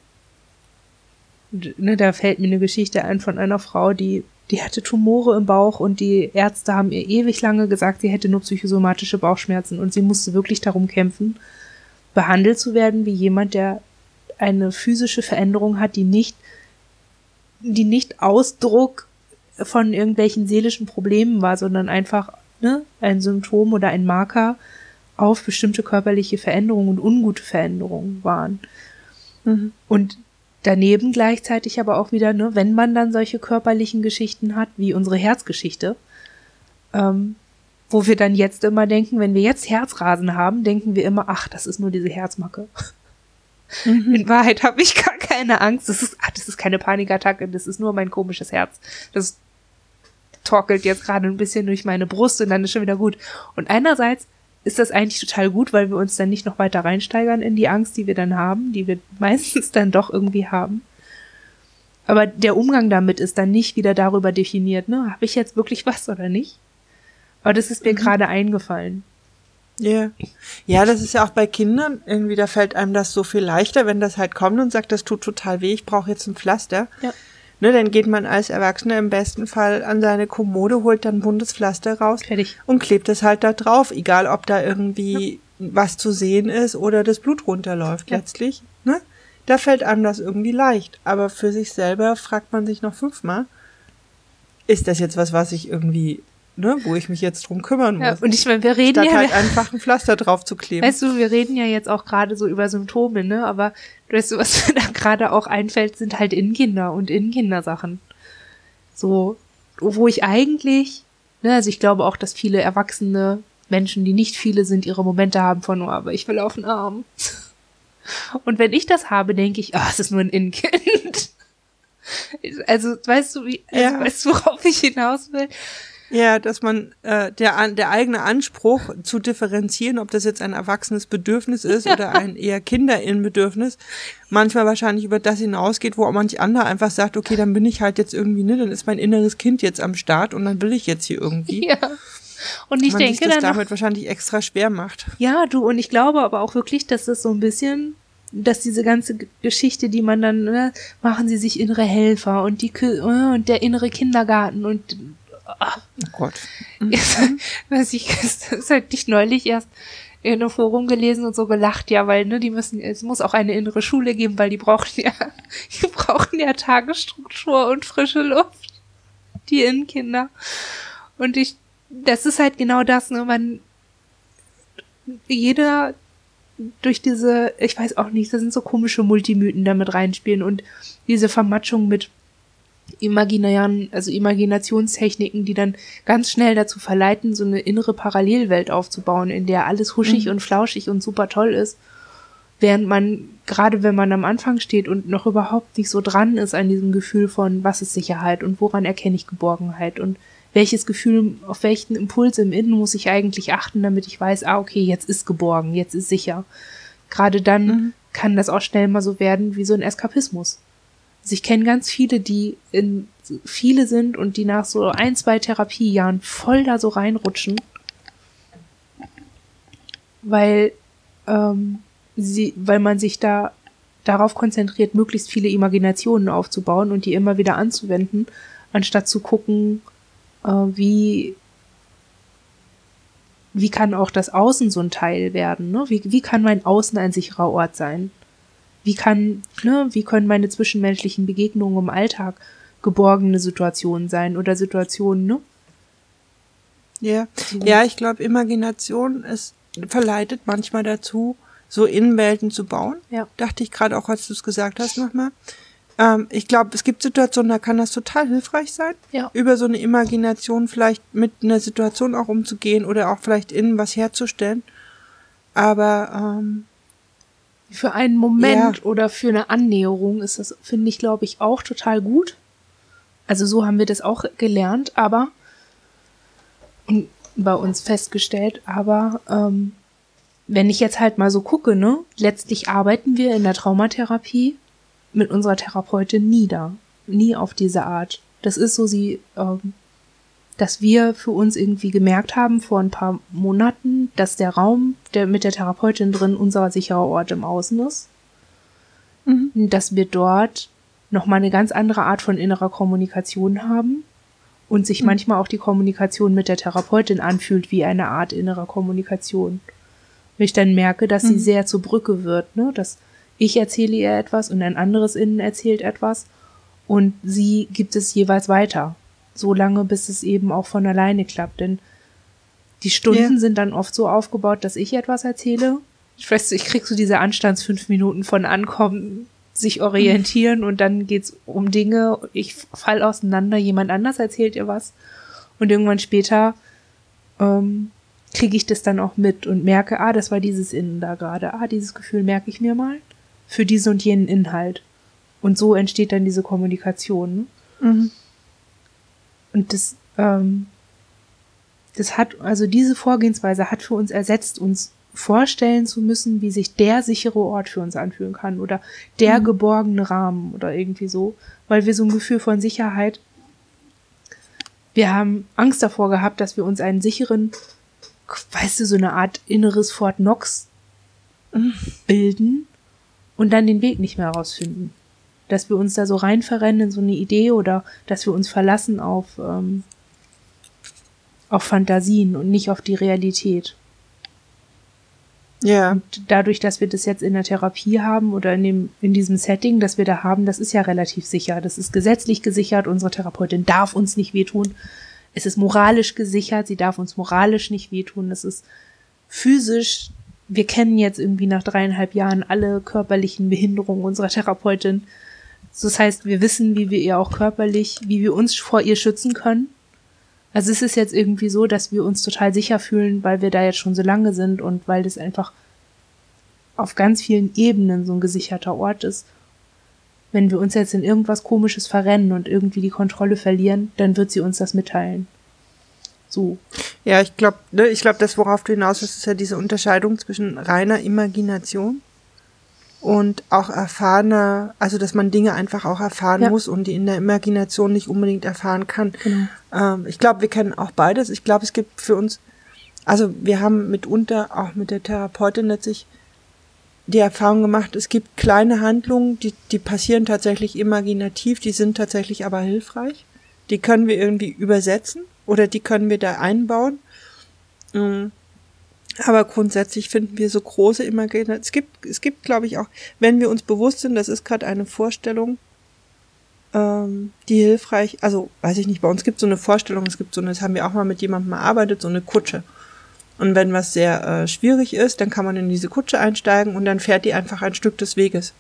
Speaker 1: ne, da fällt mir eine Geschichte ein von einer Frau, die, die hatte Tumore im Bauch und die Ärzte haben ihr ewig lange gesagt, sie hätte nur psychosomatische Bauchschmerzen und sie musste wirklich darum kämpfen, behandelt zu werden wie jemand, der eine physische Veränderung hat, die nicht, die nicht Ausdruck von irgendwelchen seelischen Problemen war, sondern einfach, ne, ein Symptom oder ein Marker auf bestimmte körperliche Veränderungen und ungute Veränderungen waren. Mhm. Und daneben gleichzeitig aber auch wieder, ne, wenn man dann solche körperlichen Geschichten hat, wie unsere Herzgeschichte, ähm, wo wir dann jetzt immer denken, wenn wir jetzt Herzrasen haben, denken wir immer, ach, das ist nur diese Herzmacke. Mhm. In Wahrheit habe ich gar keine Angst. Das ist, ach, das ist keine Panikattacke, das ist nur mein komisches Herz. Das torkelt jetzt gerade ein bisschen durch meine Brust und dann ist schon wieder gut. Und einerseits ist das eigentlich total gut, weil wir uns dann nicht noch weiter reinsteigern in die Angst, die wir dann haben, die wir meistens dann doch irgendwie haben. Aber der Umgang damit ist dann nicht wieder darüber definiert, ne, habe ich jetzt wirklich was oder nicht? Aber das ist mir mhm. gerade eingefallen.
Speaker 2: Ja. Yeah. Ja, das ist ja auch bei Kindern irgendwie, da fällt einem das so viel leichter, wenn das halt kommt und sagt, das tut total weh, ich brauche jetzt ein Pflaster. Ja. Ne, dann geht man als Erwachsener im besten Fall an seine Kommode, holt dann ein buntes Pflaster raus
Speaker 1: Fertig.
Speaker 2: Und klebt es halt da drauf, egal ob da irgendwie ja. was zu sehen ist oder das Blut runterläuft ja. letztlich. Ne? Da fällt einem das irgendwie leicht, aber für sich selber fragt man sich noch fünfmal, ist das jetzt was, was ich irgendwie, ne, wo ich mich jetzt drum kümmern muss?
Speaker 1: Ja, und ich meine, wir reden
Speaker 2: statt
Speaker 1: ja
Speaker 2: halt einfach ein Pflaster drauf zu kleben.
Speaker 1: Weißt du, wir reden ja jetzt auch gerade so über Symptome, ne, aber weißt du, was mir da gerade auch einfällt, sind halt Innenkinder und Innenkindersachen. So, wo ich eigentlich, ne, also ich glaube auch, dass viele erwachsene Menschen, die nicht viele sind, ihre Momente haben von, oh, aber ich will auf den Arm. Und wenn ich das habe, denke ich, ah, oh, es ist nur ein Innenkind. Also, weißt du, wie, also,
Speaker 2: ja.
Speaker 1: weißt du, worauf ich hinaus will?
Speaker 2: Ja, dass man äh, der der eigene Anspruch zu differenzieren, ob das jetzt ein erwachsenes Bedürfnis ist ja. oder ein eher Kinderinnenbedürfnis, manchmal wahrscheinlich über das hinausgeht, wo manch anderer einfach sagt, okay, dann bin ich halt jetzt irgendwie, ne, dann ist mein inneres Kind jetzt am Start und dann will ich jetzt hier irgendwie.
Speaker 1: Ja. Und ich
Speaker 2: man
Speaker 1: denke
Speaker 2: sich das
Speaker 1: dann
Speaker 2: damit
Speaker 1: noch,
Speaker 2: wahrscheinlich extra schwer macht.
Speaker 1: Ja, du, und ich glaube aber auch wirklich, dass das so ein bisschen, dass diese ganze Geschichte, die man dann, ne, machen sie sich innere Helfer und die und der innere Kindergarten und
Speaker 2: oh Gott.
Speaker 1: Mhm. Weiß ich, das hatte ich neulich erst in einem Forum gelesen und so gelacht, ja, weil, ne, die müssen, es muss auch eine innere Schule geben, weil die brauchen ja, die brauchen ja Tagesstruktur und frische Luft, die Innenkinder. Und ich, das ist halt genau das, ne, man, jeder durch diese, ich weiß auch nicht, da sind so komische Multimythen da mit reinspielen und diese Vermatschung mit imaginären, also Imaginationstechniken, die dann ganz schnell dazu verleiten, so eine innere Parallelwelt aufzubauen, in der alles huschig mhm. und flauschig und super toll ist, während man, gerade wenn man am Anfang steht und noch überhaupt nicht so dran ist an diesem Gefühl von, was ist Sicherheit und woran erkenne ich Geborgenheit und welches Gefühl, auf welchen Impuls im Innen muss ich eigentlich achten, damit ich weiß, ah, okay, jetzt ist geborgen, jetzt ist sicher. Gerade dann mhm. kann das auch schnell mal so werden wie so ein Eskapismus. Also ich kenne ganz viele, die in viele sind und die nach so ein, zwei Therapiejahren voll da so reinrutschen, weil ähm, sie, weil man sich da darauf konzentriert, möglichst viele Imaginationen aufzubauen und die immer wieder anzuwenden, anstatt zu gucken, äh, wie wie kann auch das Außen so ein Teil werden, ne? Wie, wie kann mein Außen ein sicherer Ort sein? Wie kann, ne, wie können meine zwischenmenschlichen Begegnungen im Alltag geborgene Situationen sein oder Situationen, ne?
Speaker 2: Ja, ja, ich glaube, Imagination ist, verleitet manchmal dazu, so Innenwelten zu bauen.
Speaker 1: Ja.
Speaker 2: Dachte ich gerade auch, als du es gesagt hast nochmal. Ähm, ich glaube, es gibt Situationen, da kann das total hilfreich sein,
Speaker 1: Ja.
Speaker 2: über so eine Imagination vielleicht mit einer Situation auch umzugehen oder auch vielleicht innen was herzustellen. Aber ähm,
Speaker 1: für einen Moment
Speaker 2: ja.
Speaker 1: oder für eine Annäherung ist das, finde ich, glaube ich, auch total gut. Also so haben wir das auch gelernt, aber und bei uns festgestellt, aber ähm, wenn ich jetzt halt mal so gucke, ne, letztlich arbeiten wir in der Traumatherapie mit unserer Therapeutin nie da, nie auf diese Art. Das ist so, sie, ähm, dass wir für uns irgendwie gemerkt haben vor ein paar Monaten, dass der Raum, der mit der Therapeutin drin, unser sicherer Ort im Außen ist,
Speaker 2: Mhm.
Speaker 1: dass wir dort nochmal eine ganz andere Art von innerer Kommunikation haben und sich mhm. manchmal auch die Kommunikation mit der Therapeutin anfühlt wie eine Art innerer Kommunikation. Wenn ich dann merke, dass mhm. sie sehr zur Brücke wird, ne, dass ich erzähle ihr etwas und ein anderes Innen erzählt etwas und sie gibt es jeweils weiter. So lange, bis es eben auch von alleine klappt. Denn die Stunden yeah. sind dann oft so aufgebaut, dass ich etwas erzähle. Ich weiß, ich krieg so diese Anstands fünf Minuten von Ankommen, sich orientieren mhm. und dann geht's um Dinge. Ich fall auseinander, jemand anders erzählt ihr was. Und irgendwann später ähm, kriege ich das dann auch mit und merke, ah, das war dieses Innen da gerade. Ah, dieses Gefühl merke ich mir mal für diesen und jenen Inhalt. Und so entsteht dann diese Kommunikation.
Speaker 2: Mhm.
Speaker 1: Und das, ähm, das hat, also diese Vorgehensweise hat für uns ersetzt, uns vorstellen zu müssen, wie sich der sichere Ort für uns anfühlen kann oder der mhm. geborgene Rahmen oder irgendwie so, weil wir so ein Gefühl von Sicherheit, wir haben Angst davor gehabt, dass wir uns einen sicheren, weißt du, so eine Art inneres Fort Knox mhm. bilden und dann den Weg nicht mehr rausfinden. Dass wir uns da so rein verrennen in so eine Idee oder dass wir uns verlassen auf, ähm, auf Fantasien und nicht auf die Realität.
Speaker 2: Ja.
Speaker 1: Und dadurch, dass wir das jetzt in der Therapie haben oder in dem, in diesem Setting, das wir da haben, das ist ja relativ sicher. Das ist gesetzlich gesichert. Unsere Therapeutin darf uns nicht wehtun. Es ist moralisch gesichert. Sie darf uns moralisch nicht wehtun. Das ist physisch. Wir kennen jetzt irgendwie nach dreieinhalb Jahren alle körperlichen Behinderungen unserer Therapeutin. Das heißt, wir wissen, wie wir ihr auch körperlich, wie wir uns vor ihr schützen können. Also es ist jetzt irgendwie so, dass wir uns total sicher fühlen, weil wir da jetzt schon so lange sind und weil das einfach auf ganz vielen Ebenen so ein gesicherter Ort ist. Wenn wir uns jetzt in irgendwas Komisches verrennen und irgendwie die Kontrolle verlieren, dann wird sie uns das mitteilen. So.
Speaker 2: Ja, ich glaube, ne, ich glaube, das, worauf du hinaus willst, ist ja diese Unterscheidung zwischen reiner Imagination und auch erfahrener, also dass man Dinge einfach auch erfahren ja. muss und die in der Imagination nicht unbedingt erfahren kann.
Speaker 1: Genau.
Speaker 2: Ähm, ich glaube, wir kennen auch beides. Ich glaube, es gibt für uns, also wir haben mitunter auch mit der Therapeutin letztlich die Erfahrung gemacht, es gibt kleine Handlungen, die, die passieren tatsächlich imaginativ, die sind tatsächlich aber hilfreich. Die können wir irgendwie übersetzen oder die können wir da einbauen. Ähm, Aber grundsätzlich finden wir so große Imaginationen. Es gibt, es gibt, glaube ich, auch, wenn wir uns bewusst sind, das ist gerade eine Vorstellung, ähm, die hilfreich, also weiß ich nicht, bei uns gibt es so eine Vorstellung, es gibt so eine, das haben wir auch mal mit jemandem erarbeitet, so eine Kutsche. Und wenn was sehr äh, schwierig ist, dann kann man in diese Kutsche einsteigen und dann fährt die einfach ein Stück des Weges.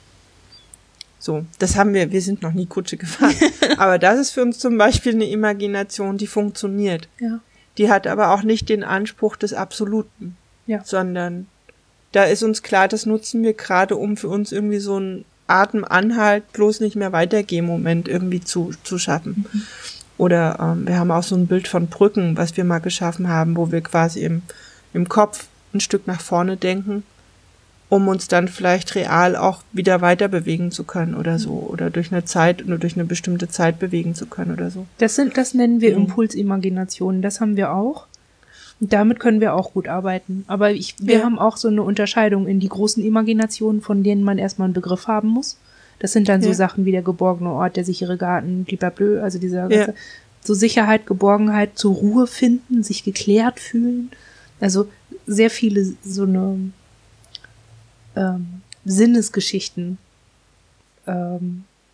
Speaker 2: So, das haben wir, wir sind noch nie Kutsche gefahren. Aber das ist für uns zum Beispiel eine Imagination, die funktioniert.
Speaker 1: Ja.
Speaker 2: Die hat aber auch nicht den Anspruch des Absoluten,
Speaker 1: ja.
Speaker 2: sondern da ist uns klar, das nutzen wir gerade, um für uns irgendwie so einen Atemanhalt, bloß nicht mehr weitergehen Moment irgendwie zu, zu schaffen. Mhm. Oder ähm, wir haben auch so ein Bild von Brücken, was wir mal geschaffen haben, wo wir quasi im, im Kopf ein Stück nach vorne denken, um uns dann vielleicht real auch wieder weiter bewegen zu können oder so. Oder durch eine Zeit, nur durch eine bestimmte Zeit bewegen zu können oder so.
Speaker 1: Das sind, das nennen wir
Speaker 2: Mhm.
Speaker 1: Impulsimaginationen. Das haben wir auch. Und damit können wir auch gut arbeiten. Aber ich, wir
Speaker 2: Ja.
Speaker 1: haben auch so eine Unterscheidung in die großen Imaginationen, von denen man erstmal einen Begriff haben muss. Das sind dann so
Speaker 2: Ja.
Speaker 1: Sachen wie der geborgene Ort, der sichere Garten, blablabla, also dieser
Speaker 2: Ja.
Speaker 1: ganze, so Sicherheit, Geborgenheit, zur Ruhe finden, sich geklärt fühlen. Also sehr viele so eine ähm, Sinnesgeschichten, ähm,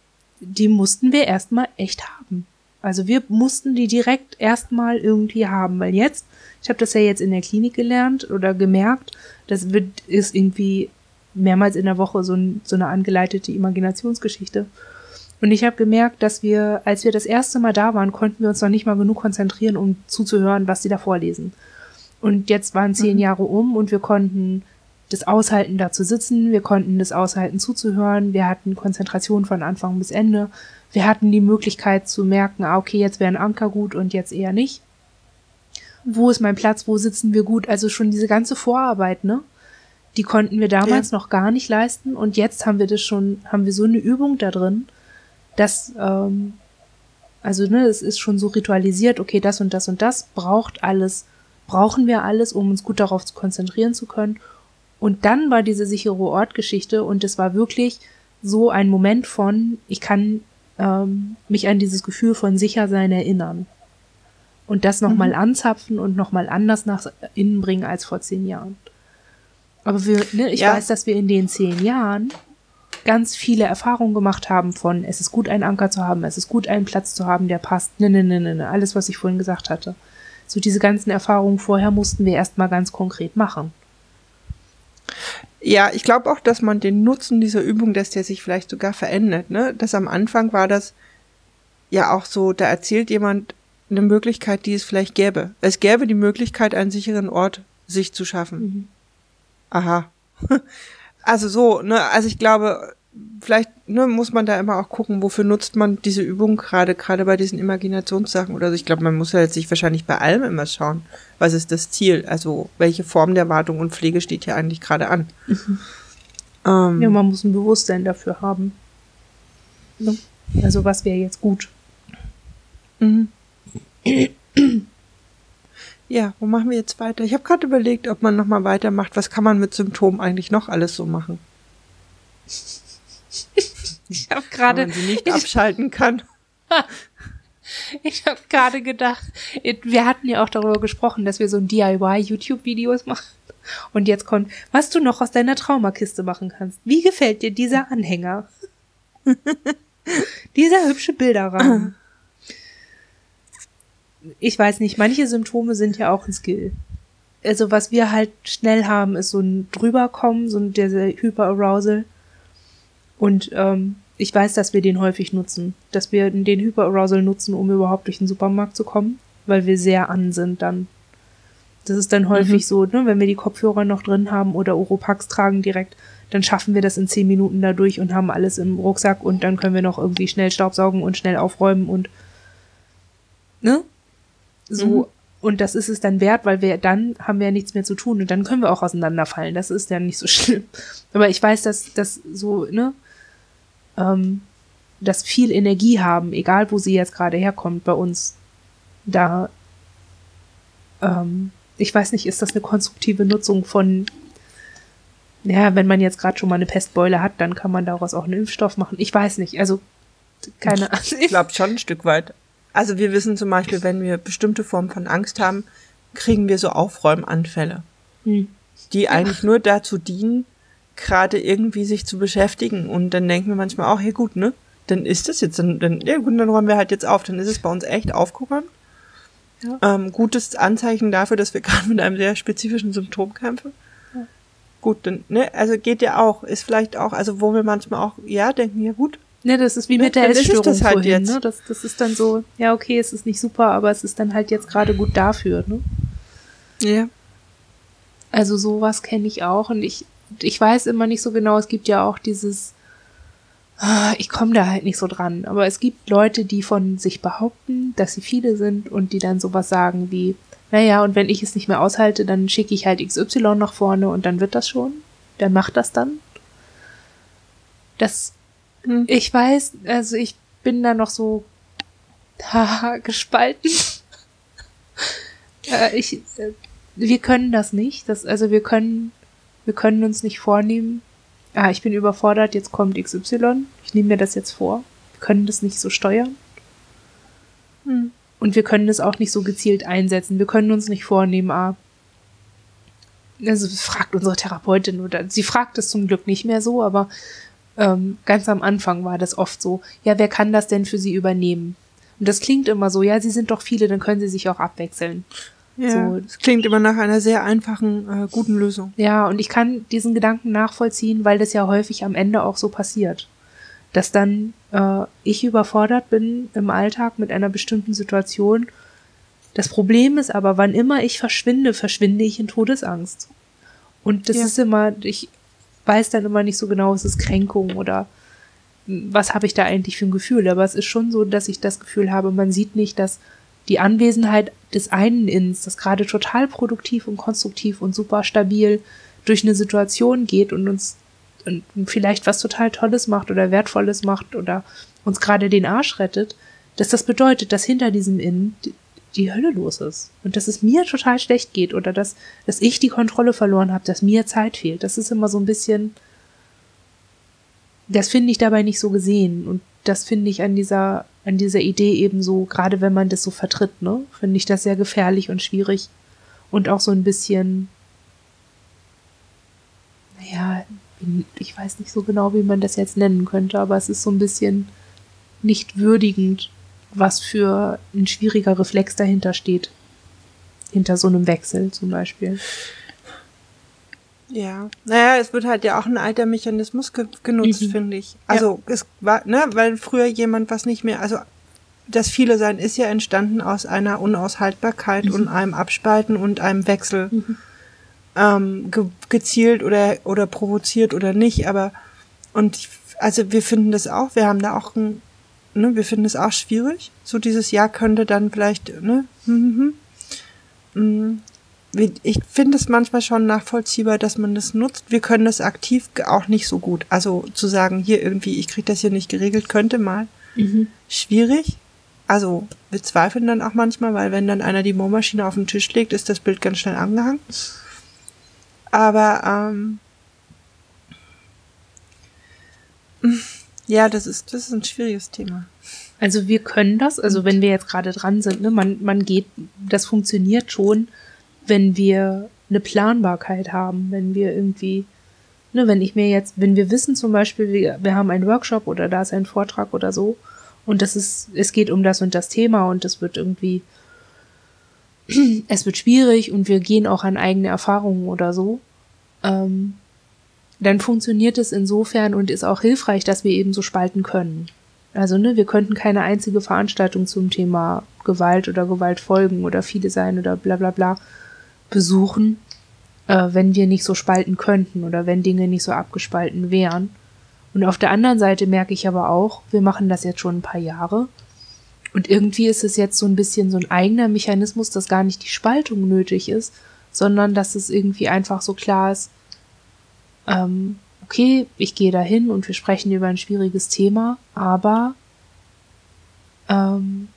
Speaker 1: die mussten wir erstmal echt haben. Also wir mussten die direkt erstmal irgendwie haben, weil jetzt, ich habe das ja jetzt in der Klinik gelernt oder gemerkt, das wird ist irgendwie mehrmals in der Woche so, ein, so eine angeleitete Imaginationsgeschichte. Und ich habe gemerkt, dass wir, als wir das erste Mal da waren, konnten wir uns noch nicht mal genug konzentrieren, um zuzuhören, was sie da vorlesen. Und jetzt waren zehn mhm. Jahre um und wir konnten das aushalten, da zu sitzen. Wir konnten das aushalten, zuzuhören. Wir hatten Konzentration von Anfang bis Ende. Wir hatten die Möglichkeit zu merken, ah, okay, jetzt wäre ein Anker gut und jetzt eher nicht. Wo ist mein Platz? Wo sitzen wir gut? Also schon diese ganze Vorarbeit, ne? Die konnten wir damals ja. noch gar nicht leisten. Und jetzt haben wir das schon, haben wir so eine Übung da drin, dass, ähm, also, ne, es ist schon so ritualisiert, okay, das und das und das braucht alles, brauchen wir alles, um uns gut darauf zu konzentrieren zu können. Und dann war diese sichere Ortgeschichte und es war wirklich so ein Moment von, ich kann ähm, mich an dieses Gefühl von Sichersein erinnern. Und das nochmal mhm. anzapfen und nochmal anders nach innen bringen als vor zehn Jahren. Aber wir, ne, ich ja. weiß, dass wir in den zehn Jahren ganz viele Erfahrungen gemacht haben von, es ist gut, einen Anker zu haben, es ist gut, einen Platz zu haben, der passt, ne, ne, ne, ne, ne, alles, was ich vorhin gesagt hatte. So diese ganzen Erfahrungen vorher mussten wir erstmal ganz konkret machen.
Speaker 2: Ja, ich glaube auch, dass man den Nutzen dieser Übung, dass der sich vielleicht sogar verändert, ne? Das am Anfang war das ja auch so, da erzählt jemand eine Möglichkeit, die es vielleicht gäbe. Es gäbe die Möglichkeit, einen sicheren Ort sich zu schaffen. Mhm. Aha. Also so, ne, also ich glaube, vielleicht ne, muss man da immer auch gucken, wofür nutzt man diese Übung gerade, gerade bei diesen Imaginationssachen oder so. Ich glaube, man muss ja jetzt sich wahrscheinlich bei allem immer schauen, was ist das Ziel, also welche Form der Wartung und Pflege steht hier eigentlich gerade an.
Speaker 1: Mhm. Ähm, ja, man muss ein Bewusstsein dafür haben. Ne? Also was wäre jetzt gut?
Speaker 2: Mhm. Ja, wo machen wir jetzt weiter? Ich habe gerade überlegt, ob man nochmal weitermacht. Was kann man mit Symptomen eigentlich noch alles so machen?
Speaker 1: Ich habe gerade...
Speaker 2: Wenn man sie nicht abschalten kann.
Speaker 1: Ich habe gerade gedacht, wir hatten ja auch darüber gesprochen, dass wir so ein D I Y-YouTube-Videos machen. Und jetzt kommt, was du noch aus deiner Traumakiste machen kannst. Wie gefällt dir dieser Anhänger? Dieser hübsche Bilderrahmen. Ich weiß nicht, manche Symptome sind ja auch ein Skill. Also was wir halt schnell haben, ist so ein Drüberkommen, so ein der Hyperarousal. Und ähm, ich weiß, dass wir den häufig nutzen. Dass wir den Hyperarousal nutzen, um überhaupt durch den Supermarkt zu kommen, weil wir sehr an sind dann. Das ist dann häufig mhm. so, ne, wenn wir die Kopfhörer noch drin haben oder Oropax tragen direkt, dann schaffen wir das in zehn Minuten da durch und haben alles im Rucksack und dann können wir noch irgendwie schnell staubsaugen und schnell aufräumen und ne? So, mhm. und das ist es dann wert, weil wir dann haben wir ja nichts mehr zu tun und dann können wir auch auseinanderfallen. Das ist ja nicht so schlimm. Aber ich weiß, dass das so, ne, ähm, dass viel Energie haben, egal wo sie jetzt gerade herkommt bei uns, da, ähm, ich weiß nicht, ist das eine konstruktive Nutzung von, ja, wenn man jetzt gerade schon mal eine Pestbeule hat, dann kann man daraus auch einen Impfstoff machen. Ich weiß nicht, also keine Ahnung.
Speaker 2: Ich glaube schon ein Stück weit. Also wir wissen zum Beispiel, wenn wir bestimmte Formen von Angst haben, kriegen wir so Aufräumanfälle, hm. die eigentlich nur dazu dienen, gerade irgendwie sich zu beschäftigen. Und dann denken wir manchmal auch, ja gut, ne, dann ist das jetzt, dann, dann, ja gut, dann räumen wir halt jetzt auf. Dann ist es bei uns echt aufgeräumt. Ja. Ähm, gutes Anzeichen dafür, dass wir gerade mit einem sehr spezifischen Symptom kämpfen. Ja. Gut, dann, ne, also geht ja auch, ist vielleicht auch, also wo wir manchmal auch, ja, denken, ja gut,
Speaker 1: ne, das ist wie mit der Essstörung das halt vorhin, jetzt. Ne? Das, das ist dann so, ja, okay, es ist nicht super, aber es ist dann halt jetzt gerade gut dafür, ne?
Speaker 2: Ja.
Speaker 1: Also sowas kenne ich auch und ich, ich weiß immer nicht so genau, es gibt ja auch dieses, ah, ich komme da halt nicht so dran, aber es gibt Leute, die von sich behaupten, dass sie viele sind und die dann sowas sagen wie, naja, und wenn ich es nicht mehr aushalte, dann schicke ich halt X Y nach vorne und dann wird das schon, dann macht das dann. Das Ich weiß, also ich bin da noch so haha, gespalten. äh, ich, äh, wir können das nicht. Das, also wir können, wir können uns nicht vornehmen. Ah, ich bin überfordert, jetzt kommt X Y. Ich nehme mir das jetzt vor. Wir können das nicht so steuern. Hm. Und wir können das auch nicht so gezielt einsetzen. Wir können uns nicht vornehmen, ah, also fragt unsere Therapeutin oder sie fragt es zum Glück nicht mehr so, aber Ähm, ganz am Anfang war das oft so, ja, wer kann das denn für Sie übernehmen? Und das klingt immer so, ja, Sie sind doch viele, dann können Sie sich auch abwechseln.
Speaker 2: Ja,
Speaker 1: so.
Speaker 2: Das klingt immer nach einer sehr einfachen, äh, guten Lösung.
Speaker 1: Ja, und ich kann diesen Gedanken nachvollziehen, weil das ja häufig am Ende auch so passiert. Dass dann äh, ich überfordert bin im Alltag mit einer bestimmten Situation. Das Problem ist aber, wann immer ich verschwinde, verschwinde ich in Todesangst. Und das
Speaker 2: Ja.
Speaker 1: ist immer, ich weiß dann immer nicht so genau, ist es Kränkung oder was habe ich da eigentlich für ein Gefühl. Aber es ist schon so, dass ich das Gefühl habe, man sieht nicht, dass die Anwesenheit des einen Inns, das gerade total produktiv und konstruktiv und super stabil durch eine Situation geht und uns und vielleicht was total Tolles macht oder Wertvolles macht oder uns gerade den Arsch rettet, dass das bedeutet, dass hinter diesem Inn die, die Hölle los ist und dass es mir total schlecht geht oder dass, dass ich die Kontrolle verloren habe, dass mir Zeit fehlt. Das ist immer so ein bisschen, das finde ich dabei nicht so gesehen und das finde ich an dieser an dieser Idee eben so, gerade wenn man das so vertritt, ne, finde ich das sehr gefährlich und schwierig und auch so ein bisschen, naja, ich weiß nicht so genau, wie man das jetzt nennen könnte, aber es ist so ein bisschen nicht würdigend, was für ein schwieriger Reflex dahinter steht. Hinter so einem Wechsel zum Beispiel.
Speaker 2: Ja, naja, es wird halt ja auch ein alter Mechanismus ge- genutzt, mhm. finde ich. Also ja. es war, ne, weil früher jemand was nicht mehr, also das Viele Sein ist ja entstanden aus einer Unaushaltbarkeit mhm. und einem Abspalten und einem Wechsel. Mhm. Ähm, ge- gezielt oder oder provoziert oder nicht, aber und also wir finden das auch, wir haben da auch ein, ne, wir finden das auch schwierig. So dieses Jahr könnte dann vielleicht, ne, hm, hm, hm. Ich finde es manchmal schon nachvollziehbar, dass man das nutzt. Wir können das aktiv auch nicht so gut. Also zu sagen, hier irgendwie, ich kriege das hier nicht geregelt, könnte mal mhm. schwierig. Also wir zweifeln dann auch manchmal, weil wenn dann einer die Bohrmaschine auf den Tisch legt, ist das Bild ganz schnell angehangen. Aber ähm, ja, das ist das ist ein schwieriges Thema.
Speaker 1: Also wir können das, also wenn wir jetzt gerade dran sind, ne, man man geht, das funktioniert schon, wenn wir eine Planbarkeit haben, wenn wir irgendwie, ne, wenn ich mir jetzt, wenn wir wissen zum Beispiel, wir, wir haben einen Workshop oder da ist ein Vortrag oder so und das ist, es geht um das und das Thema und es wird irgendwie, es wird schwierig und wir gehen auch an eigene Erfahrungen oder so, ähm, dann funktioniert es insofern und ist auch hilfreich, dass wir eben so spalten können. Also, ne, wir könnten keine einzige Veranstaltung zum Thema Gewalt oder Gewaltfolgen oder Viele Sein oder bla bla bla besuchen, äh, wenn wir nicht so spalten könnten oder wenn Dinge nicht so abgespalten wären. Und auf der anderen Seite merke ich aber auch, wir machen das jetzt schon ein paar Jahre und irgendwie ist es jetzt so ein bisschen so ein eigener Mechanismus, dass gar nicht die Spaltung nötig ist, sondern dass es irgendwie einfach so klar ist, ähm, okay, ich gehe da hin und wir sprechen über ein schwieriges Thema, aber ähm,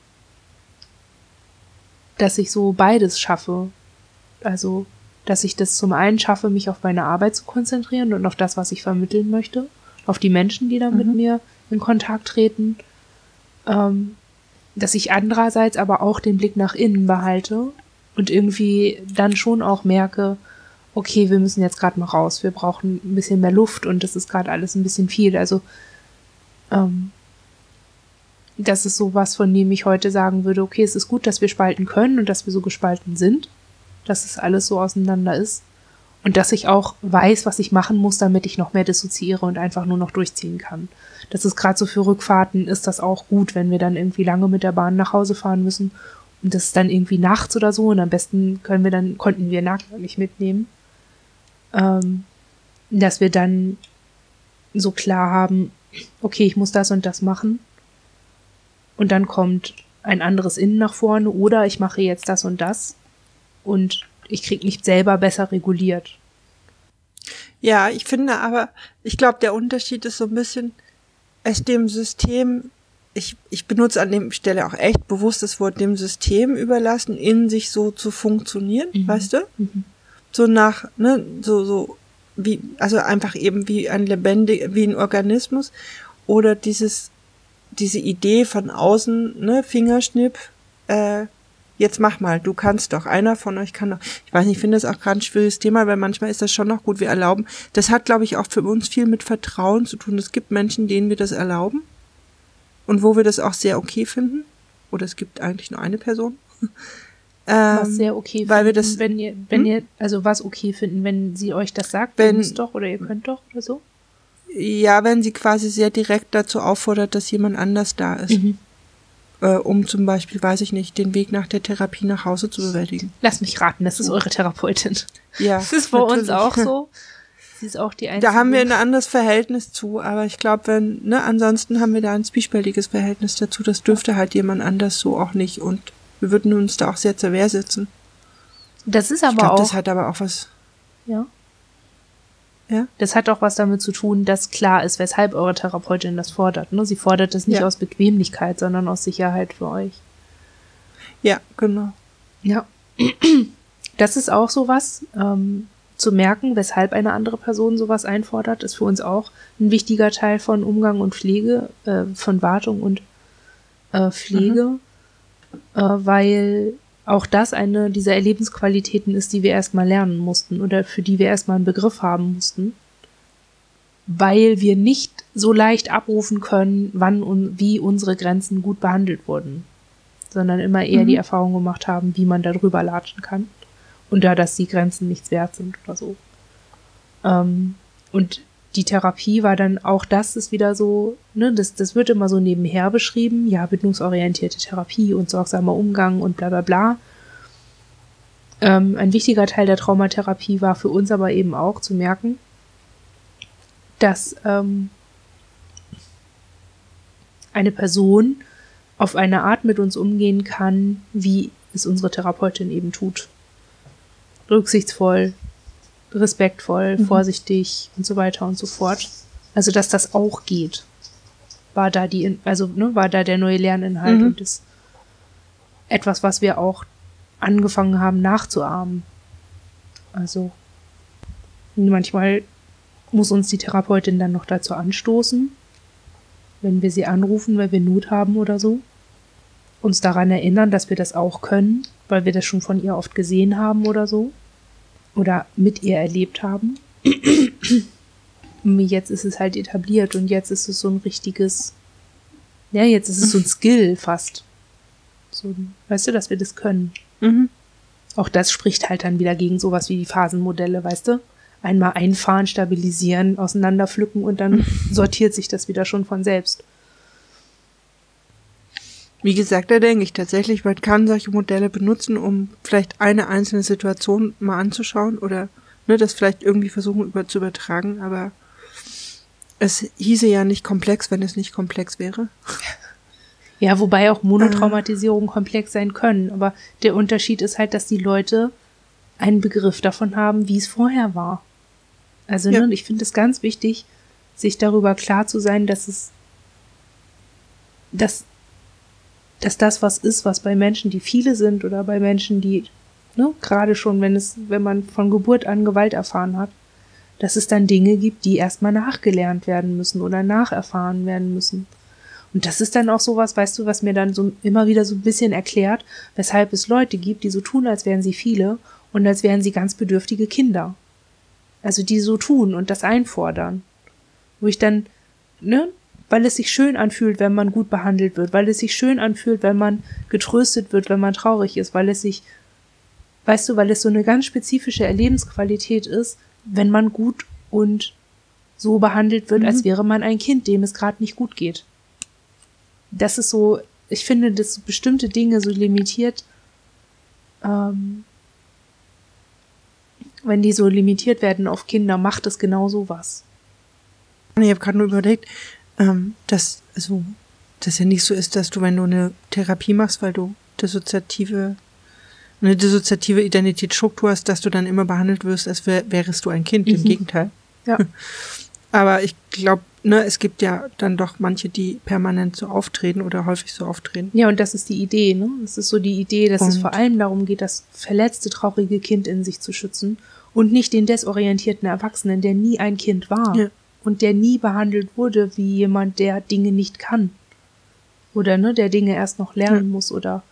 Speaker 1: dass ich so beides schaffe. Also, dass ich das zum einen schaffe, mich auf meine Arbeit zu konzentrieren und auf das, was ich vermitteln möchte, auf die Menschen, die da mhm. mit mir in Kontakt treten, ähm, dass ich andererseits aber auch den Blick nach innen behalte und irgendwie dann schon auch merke, okay, wir müssen jetzt gerade mal raus, wir brauchen ein bisschen mehr Luft und das ist gerade alles ein bisschen viel. Also, ähm, das ist sowas, von dem ich heute sagen würde, okay, es ist gut, dass wir spalten können und dass wir so gespalten sind, dass es alles so auseinander ist und dass ich auch weiß, was ich machen muss, damit ich noch mehr dissoziiere und einfach nur noch durchziehen kann. Das ist gerade so für Rückfahrten, ist das auch gut, wenn wir dann irgendwie lange mit der Bahn nach Hause fahren müssen und das ist dann irgendwie nachts oder so und am besten können wir dann, konnten wir Nachtler nicht mitnehmen, ähm, dass wir dann so klar haben, okay, ich muss das und das machen und dann kommt ein anderes Innen nach vorne oder ich mache jetzt das und das und ich krieg mich selber besser reguliert.
Speaker 2: Ja, ich finde aber, ich glaube, der Unterschied ist so ein bisschen, es dem System, ich, ich benutze an dem Stelle auch echt bewusst das Wort, dem System überlassen, in sich so zu funktionieren, mhm. weißt du? Mhm. So nach, ne, so, so, wie, also einfach eben wie ein lebendig, wie ein Organismus oder dieses, diese Idee von außen, ne, Fingerschnipp, äh, jetzt mach mal, du kannst doch, einer von euch kann doch. Ich weiß nicht, ich finde das auch gerade ein schwieriges Thema, weil manchmal ist das schon noch gut, wir erlauben. Das hat, glaube ich, auch für uns viel mit Vertrauen zu tun. Es gibt Menschen, denen wir das erlauben und wo wir das auch sehr okay finden. Oder es gibt eigentlich nur eine Person. ähm,
Speaker 1: was sehr okay
Speaker 2: weil
Speaker 1: finden,
Speaker 2: wir das,
Speaker 1: wenn ihr, wenn
Speaker 2: hm?
Speaker 1: ihr, also was okay finden, wenn sie euch das sagt,
Speaker 2: wenn,
Speaker 1: ihr müsst doch oder ihr könnt doch oder so?
Speaker 2: Ja, wenn sie quasi sehr direkt dazu auffordert, dass jemand anders da ist.
Speaker 1: Mhm.
Speaker 2: Äh, um zum Beispiel, weiß ich nicht, den Weg nach der Therapie nach Hause zu bewältigen.
Speaker 1: Lass mich raten, das ist eure Therapeutin.
Speaker 2: Ja,
Speaker 1: das ist bei
Speaker 2: natürlich.
Speaker 1: uns auch so. Sie ist auch die Einzige.
Speaker 2: Da haben wir ein anderes Verhältnis zu, aber ich glaube, wenn, ne, ansonsten haben wir da ein zwiespältiges Verhältnis dazu. Das dürfte halt jemand anders so auch nicht und wir würden uns da auch sehr zur Wehr setzen.
Speaker 1: Das ist aber
Speaker 2: ich glaub,
Speaker 1: auch.
Speaker 2: Das hat aber auch was.
Speaker 1: Ja.
Speaker 2: Ja.
Speaker 1: Das hat auch was damit zu tun, dass klar ist, weshalb eure Therapeutin das fordert. Ne? Sie fordert das nicht
Speaker 2: Ja.
Speaker 1: aus Bequemlichkeit, sondern aus Sicherheit für euch.
Speaker 2: Ja, genau.
Speaker 1: Ja. Das ist auch sowas, ähm, zu merken, weshalb eine andere Person sowas einfordert, ist für uns auch ein wichtiger Teil von Umgang und Pflege, äh, von Wartung und äh, Pflege, mhm. äh, weil auch das eine dieser Lebensqualitäten ist, die wir erstmal lernen mussten oder für die wir erstmal einen Begriff haben mussten, weil wir nicht so leicht abrufen können, wann und wie unsere Grenzen gut behandelt wurden, sondern immer eher mhm. die Erfahrung gemacht haben, wie man da drüber latschen kann und da, dass die Grenzen nichts wert sind oder so. Ähm, und die Therapie war dann auch, das ist wieder so, ne, das, das wird immer so nebenher beschrieben, ja, bindungsorientierte Therapie und sorgsamer Umgang und bla bla bla. Ähm, ein wichtiger Teil der Traumatherapie war für uns aber eben auch zu merken, dass ähm, eine Person auf eine Art mit uns umgehen kann, wie es unsere Therapeutin eben tut. Rücksichtsvoll, respektvoll, mhm. vorsichtig und so weiter und so fort. Also, dass das auch geht, war da die, also, ne, war da der neue Lerninhalt mhm. und ist etwas, was wir auch angefangen haben nachzuahmen. Also, manchmal muss uns die Therapeutin dann noch dazu anstoßen, wenn wir sie anrufen, weil wir Not haben oder so, uns daran erinnern, dass wir das auch können, weil wir das schon von ihr oft gesehen haben oder so. Oder mit ihr erlebt haben. Jetzt ist es halt etabliert und jetzt ist es so ein richtiges, ja, jetzt ist es so ein Skill fast. So, weißt du, dass wir das können.
Speaker 2: Mhm.
Speaker 1: Auch das spricht halt dann wieder gegen sowas wie die Phasenmodelle, weißt du? Einmal einfahren, stabilisieren, auseinanderpflücken und dann sortiert sich das wieder schon von selbst.
Speaker 2: Wie gesagt, da denke ich tatsächlich, man kann solche Modelle benutzen, um vielleicht eine einzelne Situation mal anzuschauen oder ne, das vielleicht irgendwie versuchen über, zu übertragen, aber es hieße ja nicht komplex, wenn es nicht komplex wäre.
Speaker 1: Ja, wobei auch Monotraumatisierungen äh. komplex sein können, aber der Unterschied ist halt, dass die Leute einen Begriff davon haben, wie es vorher war. Also ja. ne, ich finde es ganz wichtig, sich darüber klar zu sein, dass es dass dass das was ist, was bei Menschen, die viele sind oder bei Menschen, die, ne, gerade schon, wenn es, wenn man von Geburt an Gewalt erfahren hat, dass es dann Dinge gibt, die erstmal nachgelernt werden müssen oder nacherfahren werden müssen. Und das ist dann auch sowas, weißt du, was mir dann so immer wieder so ein bisschen erklärt, weshalb es Leute gibt, die so tun, als wären sie viele und als wären sie ganz bedürftige Kinder. Also die so tun und das einfordern. Wo ich dann, ne, weil es sich schön anfühlt, wenn man gut behandelt wird, weil es sich schön anfühlt, wenn man getröstet wird, wenn man traurig ist, weil es sich, weißt du, weil es so eine ganz spezifische Erlebensqualität ist, wenn man gut und so behandelt wird, mhm. als wäre man ein Kind, dem es gerade nicht gut geht. Das ist so, ich finde, dass bestimmte Dinge so limitiert, ähm, wenn die so limitiert werden auf Kinder, macht es genau sowas.
Speaker 2: Ich habe gerade nur überlegt, ähm, dass also das ja nicht so ist, dass du, wenn du eine Therapie machst, weil du dissoziative eine dissoziative Identitätsstruktur hast, dass du dann immer behandelt wirst, als wär, wärest du ein Kind. Mhm. Im Gegenteil.
Speaker 1: Ja.
Speaker 2: Aber ich glaube, ne, es gibt ja dann doch manche, die permanent so auftreten oder häufig so auftreten.
Speaker 1: Ja, und das ist die Idee, ne? Das ist so die Idee, dass
Speaker 2: und
Speaker 1: es vor allem darum geht, das verletzte, traurige Kind in sich zu schützen und nicht den desorientierten Erwachsenen, der nie ein Kind war. Ja. Und der nie behandelt wurde wie jemand, der Dinge nicht kann. Oder, ne, der Dinge erst noch lernen ja. muss oder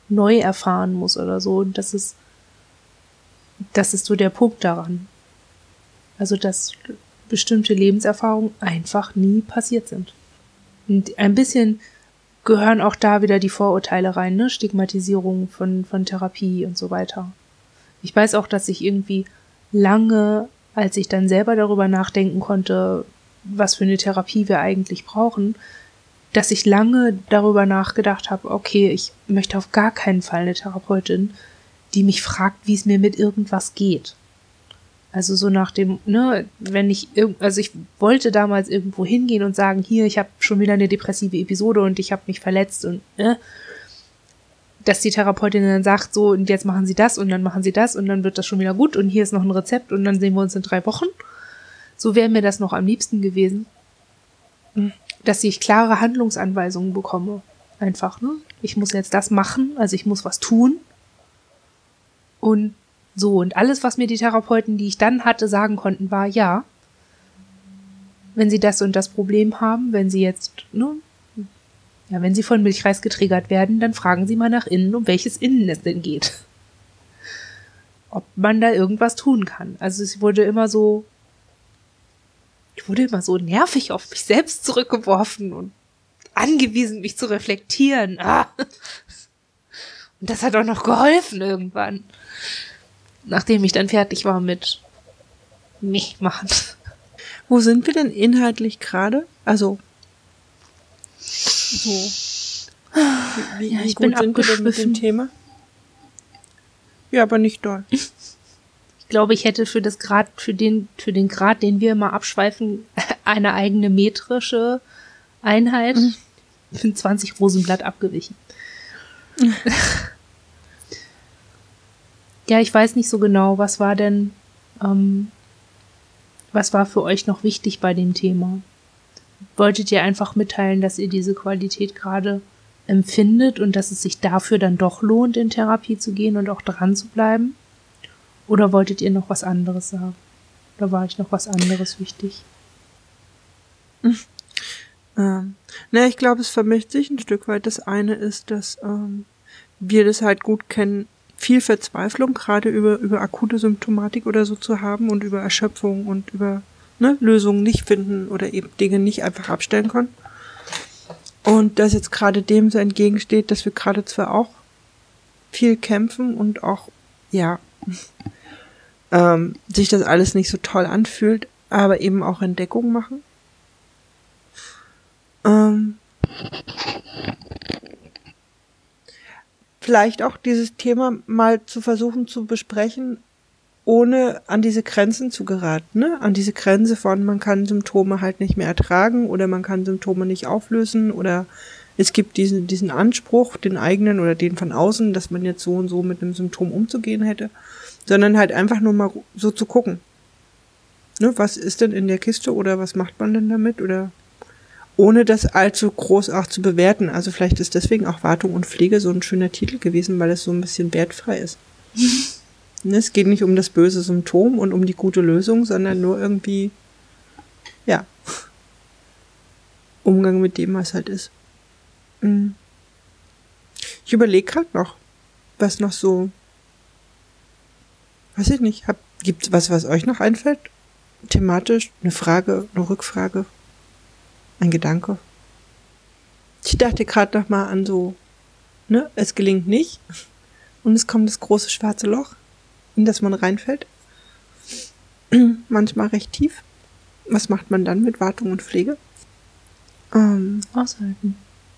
Speaker 1: neu erfahren muss oder so. Und das ist, das ist so der Punkt daran. Also, dass bestimmte Lebenserfahrungen einfach nie passiert sind. Und ein bisschen gehören auch da wieder die Vorurteile rein, ne? Stigmatisierung von, von Therapie und so weiter. Ich weiß auch, dass ich irgendwie lange, als ich dann selber darüber nachdenken konnte, was für eine Therapie wir eigentlich brauchen, dass ich lange darüber nachgedacht habe, okay, ich möchte auf gar keinen Fall eine Therapeutin, die mich fragt, wie es mir mit irgendwas geht. Also so nach dem, ne, wenn ich, also ich wollte damals irgendwo hingehen und sagen, hier, ich habe schon wieder eine depressive Episode und ich habe mich verletzt und, äh, dass die Therapeutin dann sagt, so, und jetzt machen Sie das und dann machen Sie das und dann wird das schon wieder gut und hier ist noch ein Rezept und dann sehen wir uns in drei Wochen. So wäre mir das noch am liebsten gewesen, dass ich klare Handlungsanweisungen bekomme. Einfach, ne? Ich muss jetzt das machen, also ich muss was tun. Und so, und alles, was mir die Therapeuten, die ich dann hatte, sagen konnten, war, ja, wenn Sie das und das Problem haben, wenn Sie jetzt, ne, ja, wenn Sie von Milchreis getriggert werden, dann fragen Sie mal nach innen, um welches Innen es denn geht. Ob man da irgendwas tun kann. Also es wurde immer so, ich wurde immer so nervig auf mich selbst zurückgeworfen und angewiesen, mich zu reflektieren. Ah. Und das hat auch noch geholfen irgendwann. Nachdem ich dann fertig war mit mich machen.
Speaker 2: Wo sind wir denn inhaltlich gerade? Also, so. Wie, wie,
Speaker 1: ja, ich
Speaker 2: wie gut
Speaker 1: bin
Speaker 2: sind wir denn mit dem
Speaker 1: abgeschwiffen.
Speaker 2: Thema? Ja, aber nicht doll.
Speaker 1: Ich glaube, ich hätte für das Grad, für den, für den Grad, den wir immer abschweifen, eine eigene metrische Einheit.
Speaker 2: Mhm.
Speaker 1: Ich bin zwanzig Rosenblatt abgewichen. Ja, ich weiß nicht so genau, was war denn, ähm, was war für euch noch wichtig bei dem Thema? Wolltet ihr einfach mitteilen, dass ihr diese Qualität gerade empfindet und dass es sich dafür dann doch lohnt, in Therapie zu gehen und auch dran zu bleiben? Oder wolltet ihr noch was anderes sagen? Oder war euch noch was anderes wichtig?
Speaker 2: Ähm, na, ich glaube, es vermischt sich ein Stück weit. Das eine ist, dass ähm, wir das halt gut kennen, viel Verzweiflung gerade über über akute Symptomatik oder so zu haben und über Erschöpfung und über ne, Lösungen nicht finden oder eben Dinge nicht einfach abstellen können. Und dass jetzt gerade dem so entgegensteht, dass wir gerade zwar auch viel kämpfen und auch, ja, ähm, sich das alles nicht so toll anfühlt, aber eben auch Entdeckungen machen. Ähm, vielleicht auch dieses Thema mal zu versuchen zu besprechen, ohne an diese Grenzen zu geraten, ne? An diese Grenze von, man kann Symptome halt nicht mehr ertragen oder man kann Symptome nicht auflösen oder es gibt diesen, diesen Anspruch, den eigenen oder den von außen, dass man jetzt so und so mit einem Symptom umzugehen hätte, sondern halt einfach nur mal so zu gucken, ne? Was ist denn in der Kiste oder was macht man denn damit oder ohne das allzu groß auch zu bewerten. Also vielleicht ist deswegen auch Wartung und Pflege so ein schöner Titel gewesen, weil es so ein bisschen wertfrei ist. Es geht nicht um das böse Symptom und um die gute Lösung, sondern nur irgendwie, ja, Umgang mit dem, was halt ist. Ich überlege gerade noch, was noch so, weiß ich nicht, gibt es was, was euch noch einfällt? Thematisch, eine Frage, eine Rückfrage? Ein Gedanke. Ich dachte gerade noch mal an so, ne, es gelingt nicht und es kommt das große schwarze Loch, in das man reinfällt. Manchmal recht tief. Was macht man dann mit Wartung und Pflege? Ähm,
Speaker 1: Aushalten.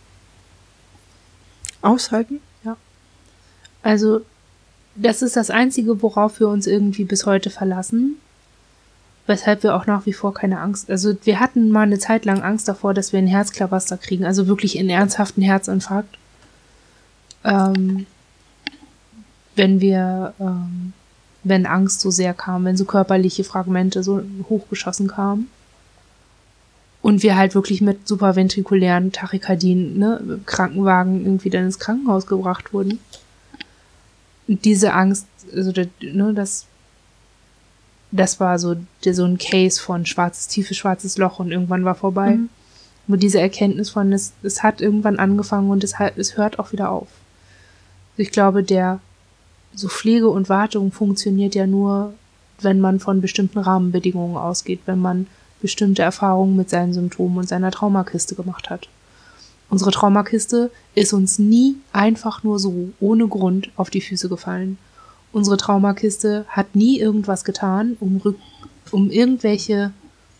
Speaker 2: Aushalten?
Speaker 1: Ja. Also, das ist das Einzige, worauf wir uns irgendwie bis heute verlassen. Weshalb wir auch nach wie vor keine Angst, also wir hatten mal eine Zeit lang Angst davor, dass wir einen Herzklabaster kriegen, also wirklich einen ernsthaften Herzinfarkt. Ähm, wenn wir, ähm, wenn Angst so sehr kam, wenn so körperliche Fragmente so hochgeschossen kamen. Und wir halt wirklich mit supraventrikulären Tachykardien, ne, Krankenwagen irgendwie dann ins Krankenhaus gebracht wurden. Und diese Angst, also, ne, das Das war so, der, so ein Case von schwarzes, tiefes, schwarzes Loch und irgendwann war vorbei. Mhm. Nur diese Erkenntnis von, es, es hat irgendwann angefangen und es, es hört auch wieder auf. Ich glaube, der so Pflege und Wartung funktioniert ja nur, wenn man von bestimmten Rahmenbedingungen ausgeht, wenn man bestimmte Erfahrungen mit seinen Symptomen und seiner Traumakiste gemacht hat. Unsere Traumakiste ist uns nie einfach nur so, ohne Grund, auf die Füße gefallen. Unsere Traumakiste hat nie irgendwas getan, um, rück, um irgendwelche,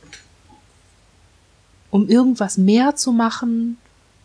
Speaker 1: um irgendwas mehr zu machen,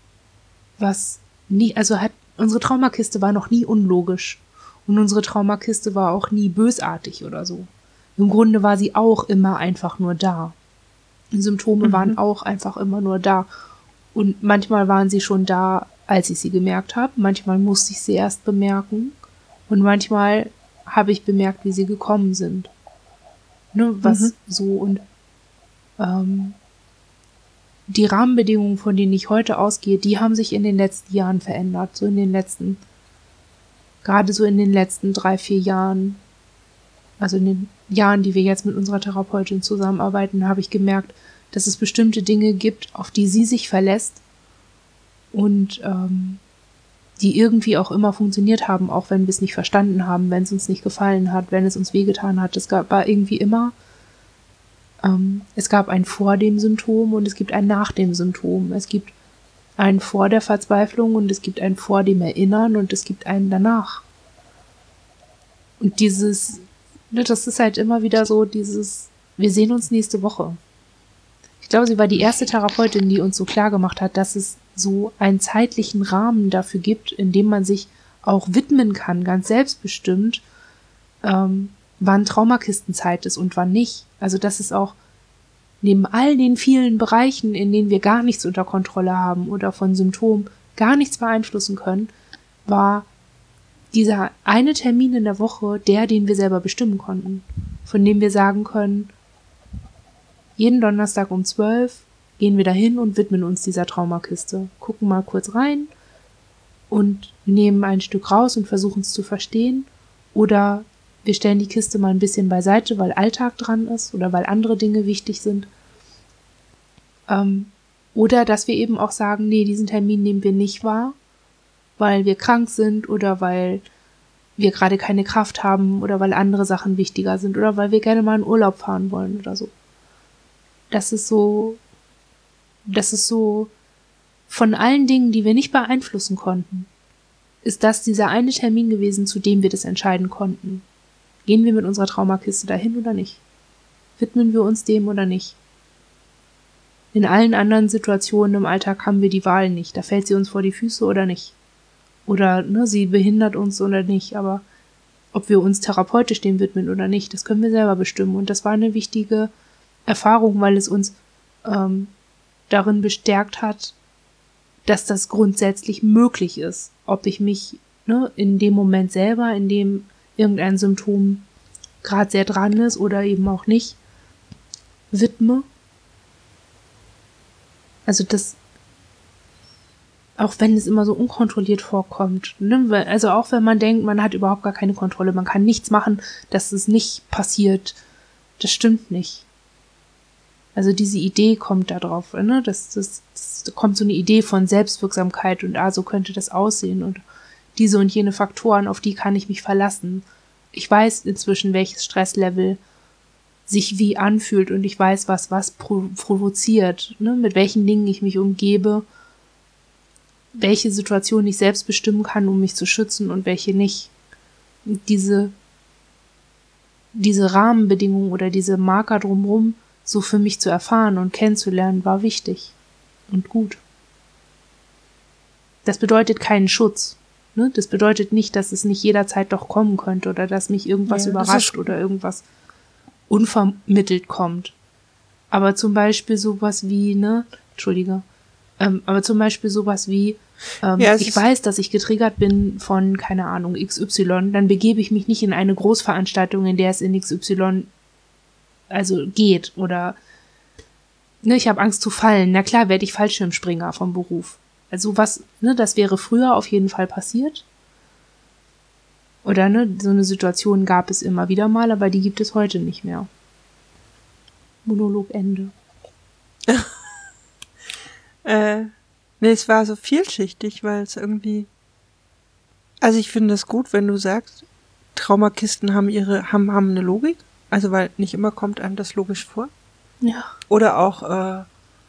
Speaker 1: was nie, also hat, unsere Traumakiste war noch nie unlogisch. Und unsere Traumakiste war auch nie bösartig oder so. Im Grunde war sie auch immer einfach nur da. Die Symptome mhm. waren auch einfach immer nur da. Und manchmal waren sie schon da, als ich sie gemerkt habe. Manchmal musste ich sie erst bemerken. Und manchmal habe ich bemerkt, wie sie gekommen sind. Ne, was mhm. so und ähm, die Rahmenbedingungen, von denen ich heute ausgehe, die haben sich in den letzten Jahren verändert. So in den letzten, gerade so in den letzten drei, vier Jahren, also in den Jahren, die wir jetzt mit unserer Therapeutin zusammenarbeiten, habe ich gemerkt, dass es bestimmte Dinge gibt, auf die sie sich verlässt und ähm, die irgendwie auch immer funktioniert haben, auch wenn wir es nicht verstanden haben, wenn es uns nicht gefallen hat, wenn es uns wehgetan hat. Es gab war irgendwie immer, ähm, es gab ein vor dem Symptom und es gibt ein nach dem Symptom. Es gibt ein vor der Verzweiflung und es gibt ein vor dem Erinnern und es gibt einen danach. Und dieses, das ist halt immer wieder so dieses, wir sehen uns nächste Woche. Ich glaube, sie war die erste Therapeutin, die uns so klar gemacht hat, dass es so einen zeitlichen Rahmen dafür gibt, in dem man sich auch widmen kann, ganz selbstbestimmt, ähm, wann Traumakistenzeit ist und wann nicht. Also dass es auch neben all den vielen Bereichen, in denen wir gar nichts unter Kontrolle haben oder von Symptomen gar nichts beeinflussen können, war dieser eine Termin in der Woche der, den wir selber bestimmen konnten, von dem wir sagen können, jeden Donnerstag um zwölf gehen wir dahin und widmen uns dieser Traumakiste. Gucken mal kurz rein und nehmen ein Stück raus und versuchen es zu verstehen. Oder wir stellen die Kiste mal ein bisschen beiseite, weil Alltag dran ist oder weil andere Dinge wichtig sind. Ähm, oder dass wir eben auch sagen, nee, diesen Termin nehmen wir nicht wahr, weil wir krank sind oder weil wir gerade keine Kraft haben oder weil andere Sachen wichtiger sind oder weil wir gerne mal in Urlaub fahren wollen oder so. Das ist so, das ist so, von allen Dingen, die wir nicht beeinflussen konnten, ist das dieser eine Termin gewesen, zu dem wir das entscheiden konnten. Gehen wir mit unserer Traumakiste dahin oder nicht? Widmen wir uns dem oder nicht? In allen anderen Situationen im Alltag haben wir die Wahl nicht. Da fällt sie uns vor die Füße oder nicht. Oder ne, sie behindert uns oder nicht. Aber ob wir uns therapeutisch dem widmen oder nicht, das können wir selber bestimmen. Und das war eine wichtige Erfahrung, weil es uns ähm, darin bestärkt hat, dass das grundsätzlich möglich ist. Ob ich mich ne, in dem Moment selber, in dem irgendein Symptom gerade sehr dran ist oder eben auch nicht, widme. Also das, auch wenn es immer so unkontrolliert vorkommt, ne, also auch wenn man denkt, man hat überhaupt gar keine Kontrolle, man kann nichts machen, dass es nicht passiert, das stimmt nicht. Also diese Idee kommt da drauf, ne? Das, das, das da kommt so eine Idee von Selbstwirksamkeit und ah, so könnte das aussehen und diese und jene Faktoren, auf die kann ich mich verlassen. Ich weiß inzwischen, welches Stresslevel sich wie anfühlt und ich weiß, was was pro- provoziert, ne? Mit welchen Dingen ich mich umgebe, welche Situationen ich selbst bestimmen kann, um mich zu schützen und welche nicht. Und diese, diese Rahmenbedingungen oder diese Marker drumherum so für mich zu erfahren und kennenzulernen, war wichtig und gut. Das bedeutet keinen Schutz. Ne? Das bedeutet nicht, dass es nicht jederzeit doch kommen könnte oder dass mich irgendwas ja, überrascht oder irgendwas unvermittelt kommt. Aber zum Beispiel sowas wie, ne, Entschuldige, ähm, aber zum Beispiel sowas wie, ähm, ja, ich weiß, dass ich getriggert bin von, keine Ahnung, X Y, dann begebe ich mich nicht in eine Großveranstaltung, in der es in X Y also geht oder ne, ich habe Angst zu fallen. Na klar, werde ich Fallschirmspringer vom Beruf. Also was, ne, das wäre früher auf jeden Fall passiert. Oder ne, so eine Situation gab es immer wieder mal, aber die gibt es heute nicht mehr. Monolog Ende.
Speaker 2: äh, nee, es war so vielschichtig, weil es irgendwie Also ich finde es gut, wenn du sagst, Traumakisten haben ihre, haben, haben eine Logik. Also weil nicht immer kommt einem das logisch vor.
Speaker 1: Ja.
Speaker 2: Oder auch äh,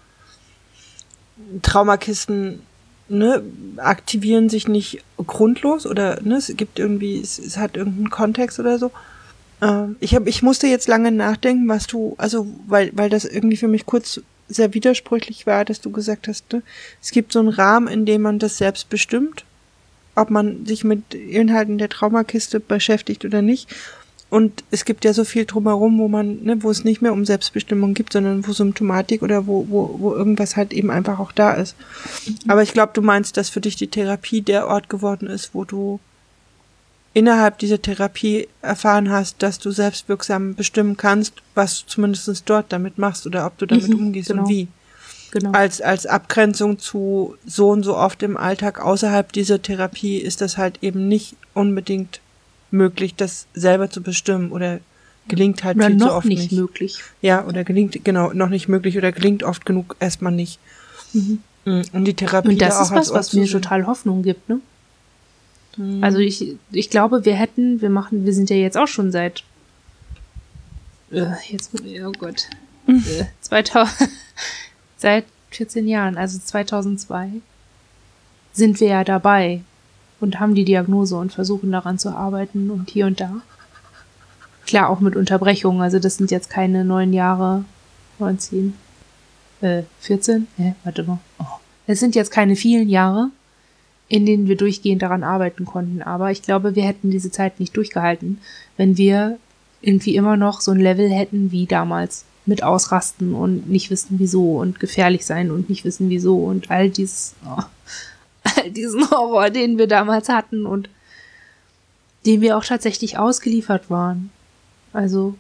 Speaker 2: Traumakisten, ne, aktivieren sich nicht grundlos oder ne, es gibt irgendwie, es, es hat irgendeinen Kontext oder so. Ähm, ich hab, ich musste jetzt lange nachdenken, was du, also weil weil das irgendwie für mich kurz sehr widersprüchlich war, dass du gesagt hast, ne, es gibt so einen Rahmen, in dem man das selbst bestimmt, ob man sich mit Inhalten der Traumakiste beschäftigt oder nicht. Und es gibt ja so viel drumherum, wo man, ne, wo es nicht mehr um Selbstbestimmung gibt, sondern wo Symptomatik oder wo, wo, wo irgendwas halt eben einfach auch da ist. Mhm. Aber ich glaube, du meinst, dass für dich die Therapie der Ort geworden ist, wo du innerhalb dieser Therapie erfahren hast, dass du selbstwirksam bestimmen kannst, was du zumindest dort damit machst oder ob du damit mhm, umgehst genau. und wie. Genau. Als, als Abgrenzung zu so und so oft im Alltag außerhalb dieser Therapie ist das halt eben nicht unbedingt möglich, das selber zu bestimmen oder gelingt halt
Speaker 1: oder
Speaker 2: viel
Speaker 1: noch
Speaker 2: zu oft
Speaker 1: nicht.
Speaker 2: nicht.
Speaker 1: möglich.
Speaker 2: Ja, oder gelingt, genau, noch nicht möglich oder gelingt oft genug erstmal nicht. Mhm. Und die Therapie
Speaker 1: Und das
Speaker 2: da
Speaker 1: ist
Speaker 2: auch
Speaker 1: was,
Speaker 2: als
Speaker 1: was mir total Hoffnung gibt, ne?
Speaker 2: Mhm.
Speaker 1: Also ich, ich glaube, wir hätten, wir machen, wir sind ja jetzt auch schon seit, äh, jetzt, oh Gott, mhm. äh, zweitausend, seit vierzehn Jahren, also zweitausendzwei, sind wir ja dabei und haben die Diagnose und versuchen daran zu arbeiten und hier und da. Klar, auch mit Unterbrechungen, also das sind jetzt keine neun Jahre, neunzehn, äh, vierzehn, hä, warte mal. Oh. Es sind jetzt keine vielen Jahre, in denen wir durchgehend daran arbeiten konnten, aber ich glaube, wir hätten diese Zeit nicht durchgehalten, wenn wir irgendwie immer noch so ein Level hätten wie damals, mit Ausrasten und nicht wissen wieso und gefährlich sein und nicht wissen wieso und all dieses, oh, all diesen Horror, den wir damals hatten und dem wir auch tatsächlich ausgeliefert waren. Also,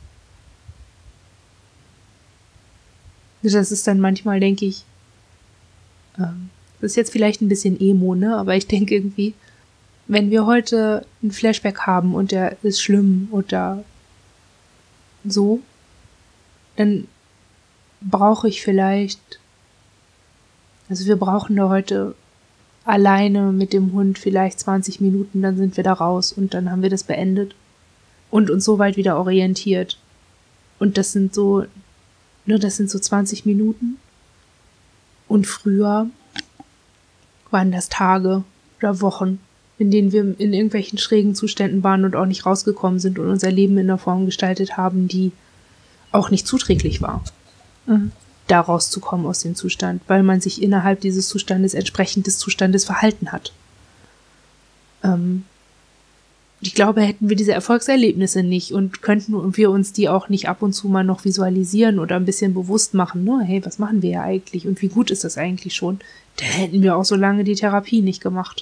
Speaker 1: das ist dann manchmal, denke ich, ähm, das ist jetzt vielleicht ein bisschen Emo, ne, aber ich denke irgendwie, wenn wir heute einen Flashback haben und der ist schlimm oder so, dann brauche ich vielleicht, also wir brauchen da heute alleine mit dem Hund vielleicht zwanzig Minuten, dann sind wir da raus und dann haben wir das beendet und uns so weit wieder orientiert. Und das sind so, ne, das sind so zwanzig Minuten. Und früher waren das Tage oder Wochen, in denen wir in irgendwelchen schrägen Zuständen waren und auch nicht rausgekommen sind und unser Leben in einer Form gestaltet haben, die auch nicht zuträglich war, mhm. da rauszukommen aus dem Zustand, weil man sich innerhalb dieses Zustandes entsprechend des Zustandes verhalten hat. Ähm, ich glaube, hätten wir diese Erfolgserlebnisse nicht und könnten wir uns die auch nicht ab und zu mal noch visualisieren oder ein bisschen bewusst machen, ne? Hey, was machen wir ja eigentlich und wie gut ist das eigentlich schon, dann hätten wir auch so lange die Therapie nicht gemacht.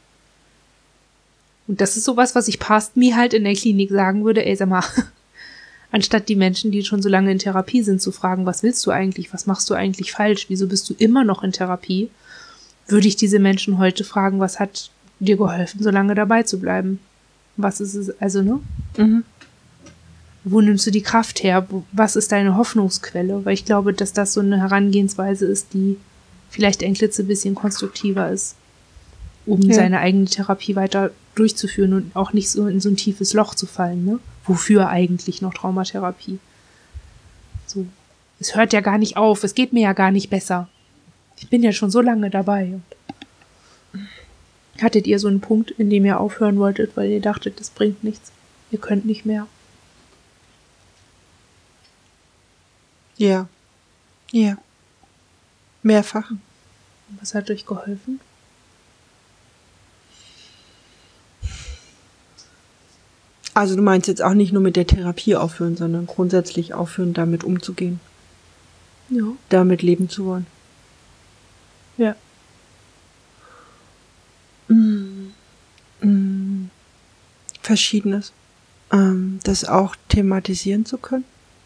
Speaker 1: Und das ist sowas, was ich past me halt in der Klinik sagen würde, ey, sag mal, anstatt die Menschen, die schon so lange in Therapie sind, zu fragen, was willst du eigentlich, was machst du eigentlich falsch, wieso bist du immer noch in Therapie, würde ich diese Menschen heute fragen, was hat dir geholfen, so lange dabei zu bleiben? Was ist es, also, ne? Mhm. Wo nimmst du die Kraft her? Was ist deine Hoffnungsquelle? Weil ich glaube, dass das so eine Herangehensweise ist, die vielleicht ein klitzebisschen konstruktiver ist, um ja. seine eigene Therapie weiter durchzuführen und auch nicht so in so ein tiefes Loch zu fallen, ne? Wofür eigentlich noch Traumatherapie? So. Es hört ja gar nicht auf, es geht mir ja gar nicht besser. Ich bin ja schon so lange dabei. Hattet ihr so einen Punkt, in dem ihr aufhören wolltet, weil ihr dachtet, das bringt nichts? Ihr könnt nicht mehr?
Speaker 2: Ja. Ja. Mehrfach.
Speaker 1: Was hat euch geholfen?
Speaker 2: Also du meinst jetzt auch nicht nur mit der Therapie aufhören, sondern grundsätzlich aufhören, damit umzugehen.
Speaker 1: Ja.
Speaker 2: Damit leben zu wollen.
Speaker 1: Ja.
Speaker 2: Mm. Mm. Verschiedenes. Ähm, das auch thematisieren zu können.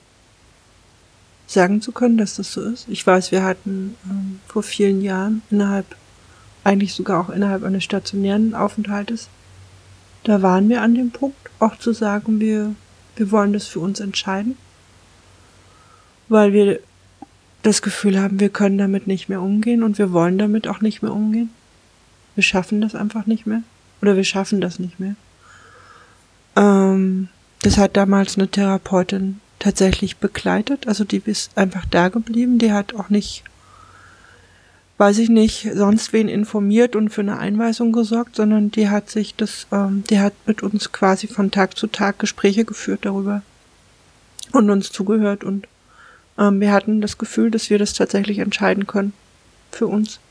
Speaker 2: Sagen zu können, dass das so ist. Ich weiß, wir hatten ähm, vor vielen Jahren innerhalb, eigentlich sogar auch innerhalb eines stationären Aufenthaltes, da waren wir an dem Punkt, auch zu sagen, wir, wir wollen das für uns entscheiden, weil wir das Gefühl haben, wir können damit nicht mehr umgehen und wir wollen damit auch nicht mehr umgehen. Wir schaffen das einfach nicht mehr. Oder wir schaffen das nicht mehr. Ähm, das hat damals eine Therapeutin tatsächlich begleitet. Also die ist einfach da geblieben. Die hat auch nicht, weiß ich nicht, sonst wen informiert und für eine Einweisung gesorgt, sondern die hat sich das, ähm, die hat mit uns quasi von Tag zu Tag Gespräche geführt darüber und uns zugehört und ähm, wir hatten das Gefühl, dass wir das tatsächlich entscheiden können für uns.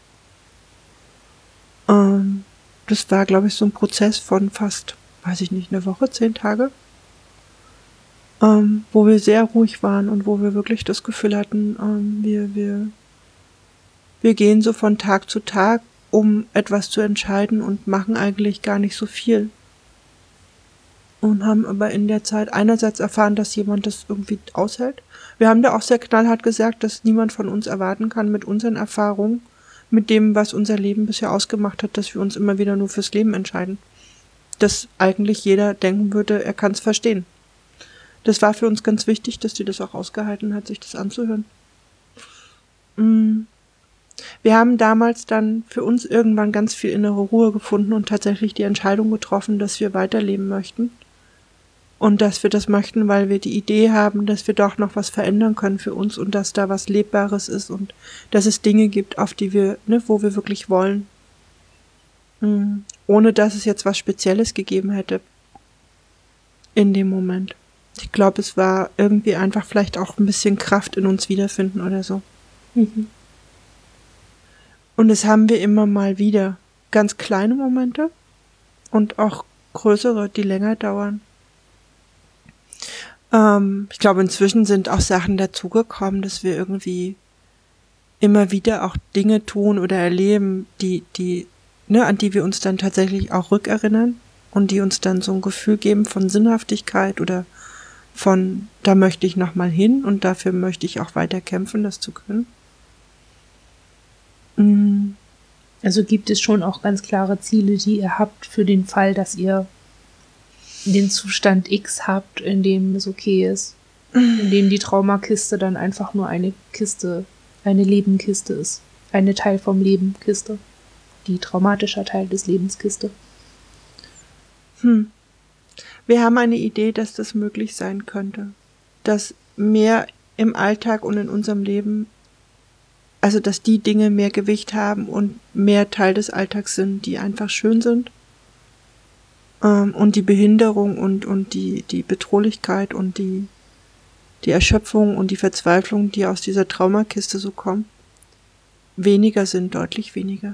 Speaker 2: Ähm, das war, glaube ich, so ein Prozess von fast, weiß ich nicht, eine Woche, zehn Tage, ähm, wo wir sehr ruhig waren und wo wir wirklich das Gefühl hatten, ähm, wir, wir, wir gehen so von Tag zu Tag, um etwas zu entscheiden und machen eigentlich gar nicht so viel. Und haben aber in der Zeit einerseits erfahren, dass jemand das irgendwie aushält. Wir haben da auch sehr knallhart gesagt, dass niemand von uns erwarten kann mit unseren Erfahrungen, mit dem, was unser Leben bisher ausgemacht hat, dass wir uns immer wieder nur fürs Leben entscheiden. Dass eigentlich jeder denken würde, er kann es verstehen. Das war für uns ganz wichtig, dass die das auch ausgehalten hat, sich das anzuhören. Wir haben damals dann für uns irgendwann ganz viel innere Ruhe gefunden und tatsächlich die Entscheidung getroffen, dass wir weiterleben möchten. Und dass wir das möchten, weil wir die Idee haben, dass wir doch noch was verändern können für uns und dass da was Lebbares ist und dass es Dinge gibt, auf die wir, ne, wo wir wirklich wollen. Mhm. Ohne dass es jetzt was Spezielles gegeben hätte. In dem Moment. Ich glaube, es war irgendwie einfach vielleicht auch ein bisschen Kraft in uns wiederfinden oder so. Mhm. Und das haben wir immer mal wieder. Ganz kleine Momente und auch größere, die länger dauern. Ähm, ich glaube, inzwischen sind auch Sachen dazugekommen, dass wir irgendwie immer wieder auch Dinge tun oder erleben, die, die, ne, an die wir uns dann tatsächlich auch rückerinnern und die uns dann so ein Gefühl geben von Sinnhaftigkeit oder von, da möchte ich nochmal hin und dafür möchte ich auch weiter kämpfen, das zu können.
Speaker 1: Mhm. Also gibt es schon auch ganz klare Ziele, die ihr habt für den Fall, dass ihr den Zustand X habt, in dem es okay ist. In dem die Traumakiste dann einfach nur eine Kiste, eine Lebenkiste ist. Eine Teil vom Lebenkiste. Die traumatischer Teil des Lebenskiste.
Speaker 2: Hm. Wir haben eine Idee, dass das möglich sein könnte. Dass mehr im Alltag und in unserem Leben, also dass die Dinge mehr Gewicht haben und mehr Teil des Alltags sind, die einfach schön sind. Und die Behinderung und, und die, die Bedrohlichkeit und die, die Erschöpfung und die Verzweiflung, die aus dieser Traumakiste so kommen, weniger sind, deutlich weniger.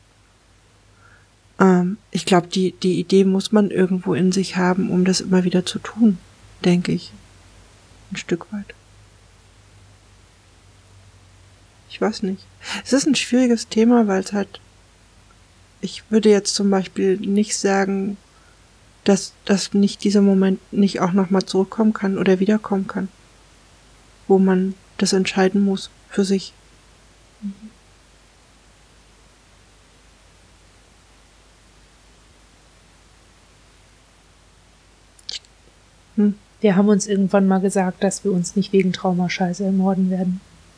Speaker 2: Ähm, ich glaube, die, die Idee muss man irgendwo in sich haben, um das immer wieder zu tun, denke ich. Ein Stück weit. Ich weiß nicht. Es ist ein schwieriges Thema, weil es halt, ich würde jetzt zum Beispiel nicht sagen, dass, dass nicht dieser Moment nicht auch nochmal zurückkommen kann oder wiederkommen kann, wo man das entscheiden muss für sich.
Speaker 1: Hm. Wir haben uns irgendwann mal gesagt, dass wir uns nicht wegen Traumascheiße ermorden werden.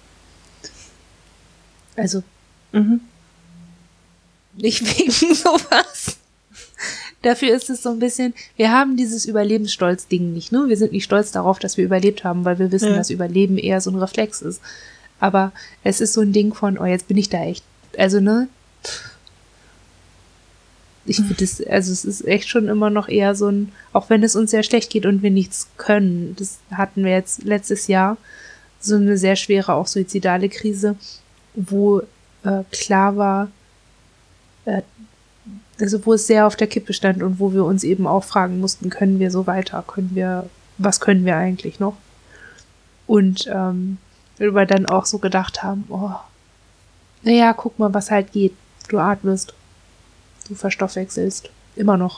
Speaker 1: Also, mhm. nicht wegen sowas. Dafür ist es so ein bisschen, wir haben dieses Überlebensstolz-Ding nicht, ne? Wir sind nicht stolz darauf, dass wir überlebt haben, weil wir wissen, ja. dass Überleben eher so ein Reflex ist. Aber es ist so ein Ding von, oh, jetzt bin ich da echt, also, ne? Ich finde das, also es ist echt schon immer noch eher so ein, auch wenn es uns sehr schlecht geht und wir nichts können, das hatten wir jetzt letztes Jahr, so eine sehr schwere, auch suizidale Krise, wo äh, klar war, äh, also wo es sehr auf der Kippe stand und wo wir uns eben auch fragen mussten, können wir so weiter, können wir, was können wir eigentlich noch? Und ähm, wir dann auch so gedacht haben, oh, naja, guck mal, was halt geht. Du atmest, du verstoffwechselst, immer noch.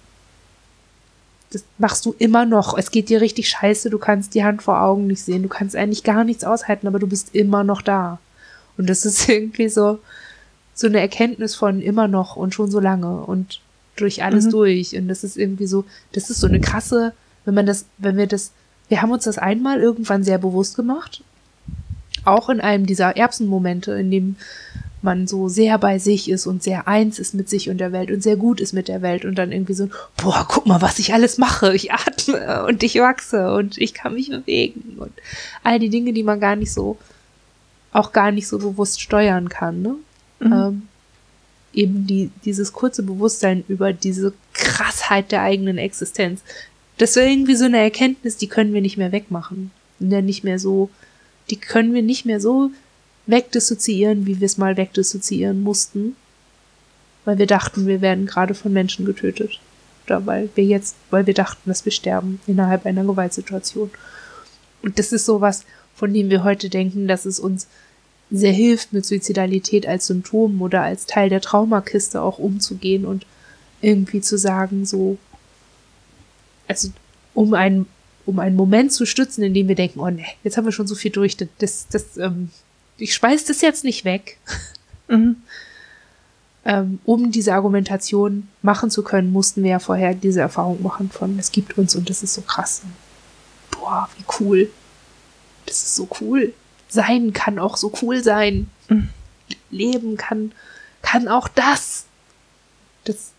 Speaker 1: Das machst du immer noch. Es geht dir richtig scheiße, du kannst die Hand vor Augen nicht sehen, du kannst eigentlich gar nichts aushalten, aber du bist immer noch da. Und das ist irgendwie so, so eine Erkenntnis von immer noch und schon so lange und durch alles mhm. durch. Und das ist irgendwie so, das ist so eine krasse, wenn man das, wenn wir das, wir haben uns das einmal irgendwann sehr bewusst gemacht, auch in einem dieser Erbsenmomente, in dem man so sehr bei sich ist und sehr eins ist mit sich und der Welt und sehr gut ist mit der Welt und dann irgendwie so, boah, guck mal, was ich alles mache. Ich atme und ich wachse und ich kann mich bewegen und all die Dinge, die man gar nicht so, auch gar nicht so bewusst steuern kann, ne? Mhm. Ähm, eben die, dieses kurze Bewusstsein über diese Krassheit der eigenen Existenz. Das ist irgendwie so eine Erkenntnis, die können wir nicht mehr wegmachen. Nicht mehr so, die können wir nicht mehr so wegdissoziieren, wie wir es mal wegdissoziieren mussten, weil wir dachten, wir werden gerade von Menschen getötet. Oder weil wir jetzt, weil wir dachten, dass wir sterben innerhalb einer Gewaltsituation. Und das ist sowas, von dem wir heute denken, dass es uns sehr hilft, mit Suizidalität als Symptom oder als Teil der Traumakiste auch umzugehen und irgendwie zu sagen, so, also um einen, um einen Moment zu stützen, in dem wir denken, oh ne, jetzt haben wir schon so viel durch, das, das, ähm, ich schmeiß das jetzt nicht weg. Mhm. ähm, um diese Argumentation machen zu können, mussten wir ja vorher diese Erfahrung machen von, es gibt uns und das ist so krass. Boah, wie cool. Das ist so cool. Sein kann auch so cool sein. Mhm. Leben kann, kann auch das. Das.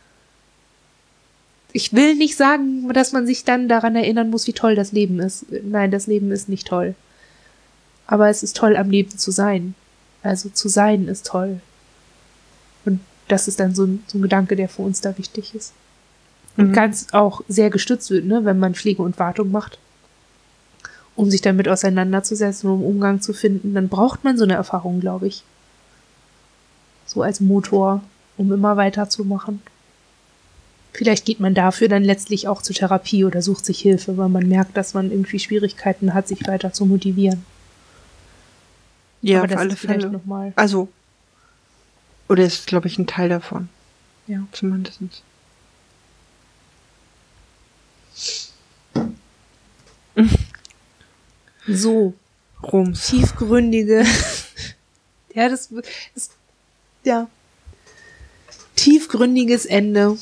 Speaker 1: Ich will nicht sagen, dass man sich dann daran erinnern muss, wie toll das Leben ist. Nein, das Leben ist nicht toll. Aber es ist toll, am Leben zu sein. Also zu sein ist toll. Und das ist dann so ein, so ein Gedanke, der für uns da wichtig ist. Und mhm. ganz auch sehr gestützt wird, ne, wenn man Pflege und Wartung macht. Um sich damit auseinanderzusetzen, um Umgang zu finden, dann braucht man so eine Erfahrung, glaube ich. So als Motor, um immer weiterzumachen. Vielleicht geht man dafür dann letztlich auch zur Therapie oder sucht sich Hilfe, weil man merkt, dass man irgendwie Schwierigkeiten hat, sich weiter zu motivieren.
Speaker 2: Ja, auf alle Fälle.
Speaker 1: Noch mal.
Speaker 2: Also, oder ist, glaube ich, ein Teil davon.
Speaker 1: Ja.
Speaker 2: Zumindest.
Speaker 1: So.
Speaker 2: Rums.
Speaker 1: Tiefgründige. ja, das ist, ja. Tiefgründiges Ende.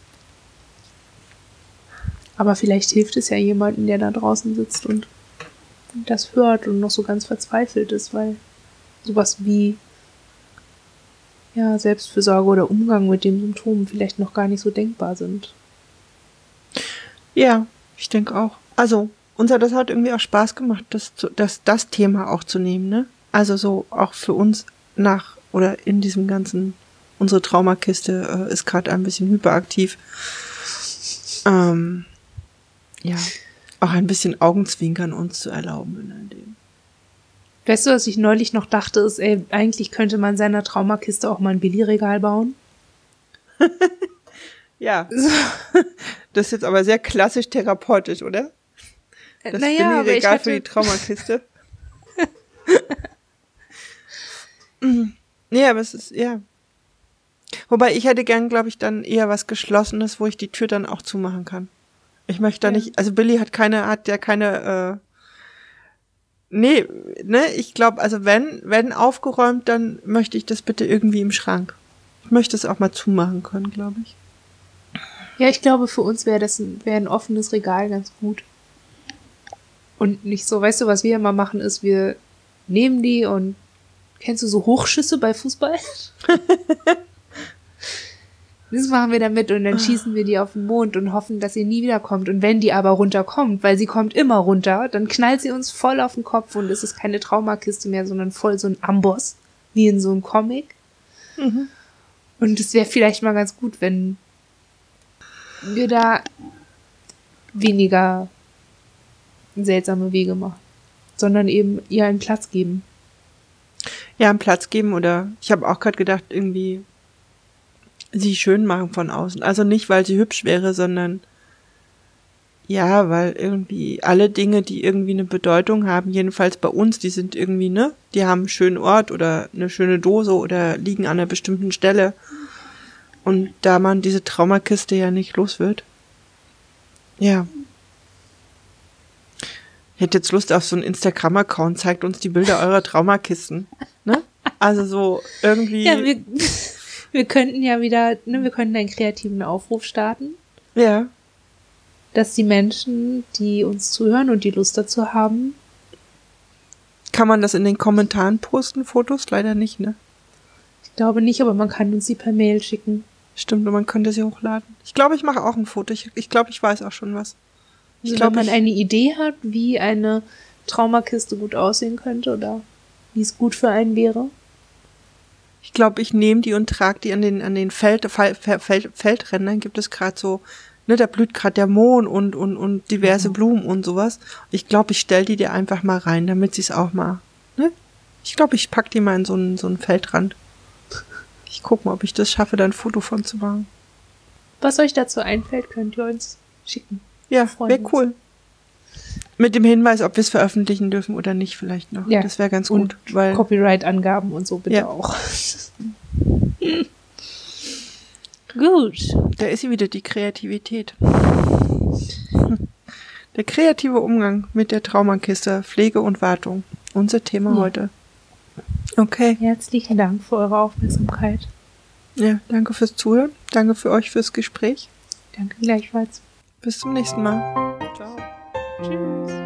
Speaker 1: Aber vielleicht hilft es ja jemandem, der da draußen sitzt und das hört und noch so ganz verzweifelt ist, weil sowas wie ja, Selbstfürsorge oder Umgang mit dem Symptom vielleicht noch gar nicht so denkbar sind.
Speaker 2: Ja, ich denke auch. Also, uns hat das halt irgendwie auch Spaß gemacht, das, das, das Thema auch zu nehmen, ne? Also so auch für uns nach oder in diesem ganzen, unsere Traumakiste äh, ist gerade ein bisschen hyperaktiv. Ähm, ja, auch ein bisschen Augenzwinkern uns zu erlauben in dem.
Speaker 1: Weißt du, was ich neulich noch dachte, ist, ey, eigentlich könnte man seiner Traumakiste auch mal ein Billigregal bauen.
Speaker 2: Ja. Das ist jetzt aber sehr klassisch therapeutisch, oder? Das
Speaker 1: naja,
Speaker 2: Billigregal
Speaker 1: hatte...
Speaker 2: für die Traumakiste. Nee, aber es ist, ja. Wobei ich hätte gern, glaube ich, dann eher was Geschlossenes, wo ich die Tür dann auch zumachen kann. Ich möchte da ja. nicht, also Billy hat keine, hat ja keine, äh, nee, ne, ich glaube, also wenn, wenn aufgeräumt, dann möchte ich das bitte irgendwie im Schrank. Ich möchte es auch mal zumachen können, glaube ich.
Speaker 1: Ja, ich glaube, für uns wäre das ein, wäre ein offenes Regal ganz gut. Und nicht so, weißt du, was wir immer machen, ist, wir nehmen die und kennst du so Hochschüsse bei Fußball? Das machen wir damit und dann schießen wir die auf den Mond und hoffen, dass sie nie wiederkommt. Und wenn die aber runterkommt, weil sie kommt immer runter, dann knallt sie uns voll auf den Kopf und es ist keine Traumakiste mehr, sondern voll so ein Amboss, wie in so einem Comic. Mhm. Und es wäre vielleicht mal ganz gut, wenn wir da weniger seltsame Wege machen, sondern eben ihr einen Platz geben.
Speaker 2: Ja, einen Platz geben oder ich habe auch gerade gedacht, irgendwie sie schön machen von außen. Also nicht, weil sie hübsch wäre, sondern ja, weil irgendwie alle Dinge, die irgendwie eine Bedeutung haben, jedenfalls bei uns, die sind irgendwie, ne, die haben einen schönen Ort oder eine schöne Dose oder liegen an einer bestimmten Stelle. Und da man diese Traumakiste ja nicht los wird. Ja. Ich hätte jetzt Lust auf so einen Instagram-Account, zeigt uns die Bilder eurer Traumakisten. Ne? Also so irgendwie.
Speaker 1: Ja, wir, wir könnten ja wieder, ne, wir könnten einen kreativen Aufruf starten.
Speaker 2: Ja.
Speaker 1: Dass die Menschen, die uns zuhören und die Lust dazu haben.
Speaker 2: Kann man das in den Kommentaren posten, Fotos? Leider nicht, ne?
Speaker 1: Ich glaube nicht, aber man kann uns sie per Mail schicken.
Speaker 2: Stimmt, und man könnte sie hochladen. Ich glaube, ich mache auch ein Foto. Ich, ich glaube, ich weiß auch schon was. Ich
Speaker 1: Also
Speaker 2: glaub,
Speaker 1: wenn man
Speaker 2: ich,
Speaker 1: eine Idee hat, wie eine Traumakiste gut aussehen könnte oder wie es gut für einen wäre.
Speaker 2: Ich glaube, ich nehme die und trage die an den, an den Feld, Feld, Feld, Feldrändern. Gibt es gerade so, ne, da blüht gerade der Mohn und, und, und diverse mhm. Blumen und sowas. Ich glaube, ich stelle die dir einfach mal rein, damit sie es auch mal, ne? Ich glaube, ich pack die mal in so einen, so einen Feldrand. Ich gucke mal, ob ich das schaffe, da ein Foto von zu machen.
Speaker 1: Was euch dazu einfällt, könnt ihr uns schicken.
Speaker 2: Ja, wäre cool. Mit dem Hinweis, ob wir es veröffentlichen dürfen oder nicht vielleicht noch.
Speaker 1: Ja.
Speaker 2: Das wäre ganz
Speaker 1: und
Speaker 2: gut. Weil
Speaker 1: Copyright-Angaben und so bitte
Speaker 2: ja.
Speaker 1: auch. Gut.
Speaker 2: Da ist sie wieder, die Kreativität. Der kreative Umgang mit der Traumakiste, Pflege und Wartung. Unser Thema ja. heute. Okay.
Speaker 1: Herzlichen Dank für eure Aufmerksamkeit.
Speaker 2: Ja, danke fürs Zuhören. Danke für euch fürs Gespräch.
Speaker 1: Danke gleichfalls.
Speaker 2: Bis zum nächsten Mal. Ciao.
Speaker 1: Tschüss.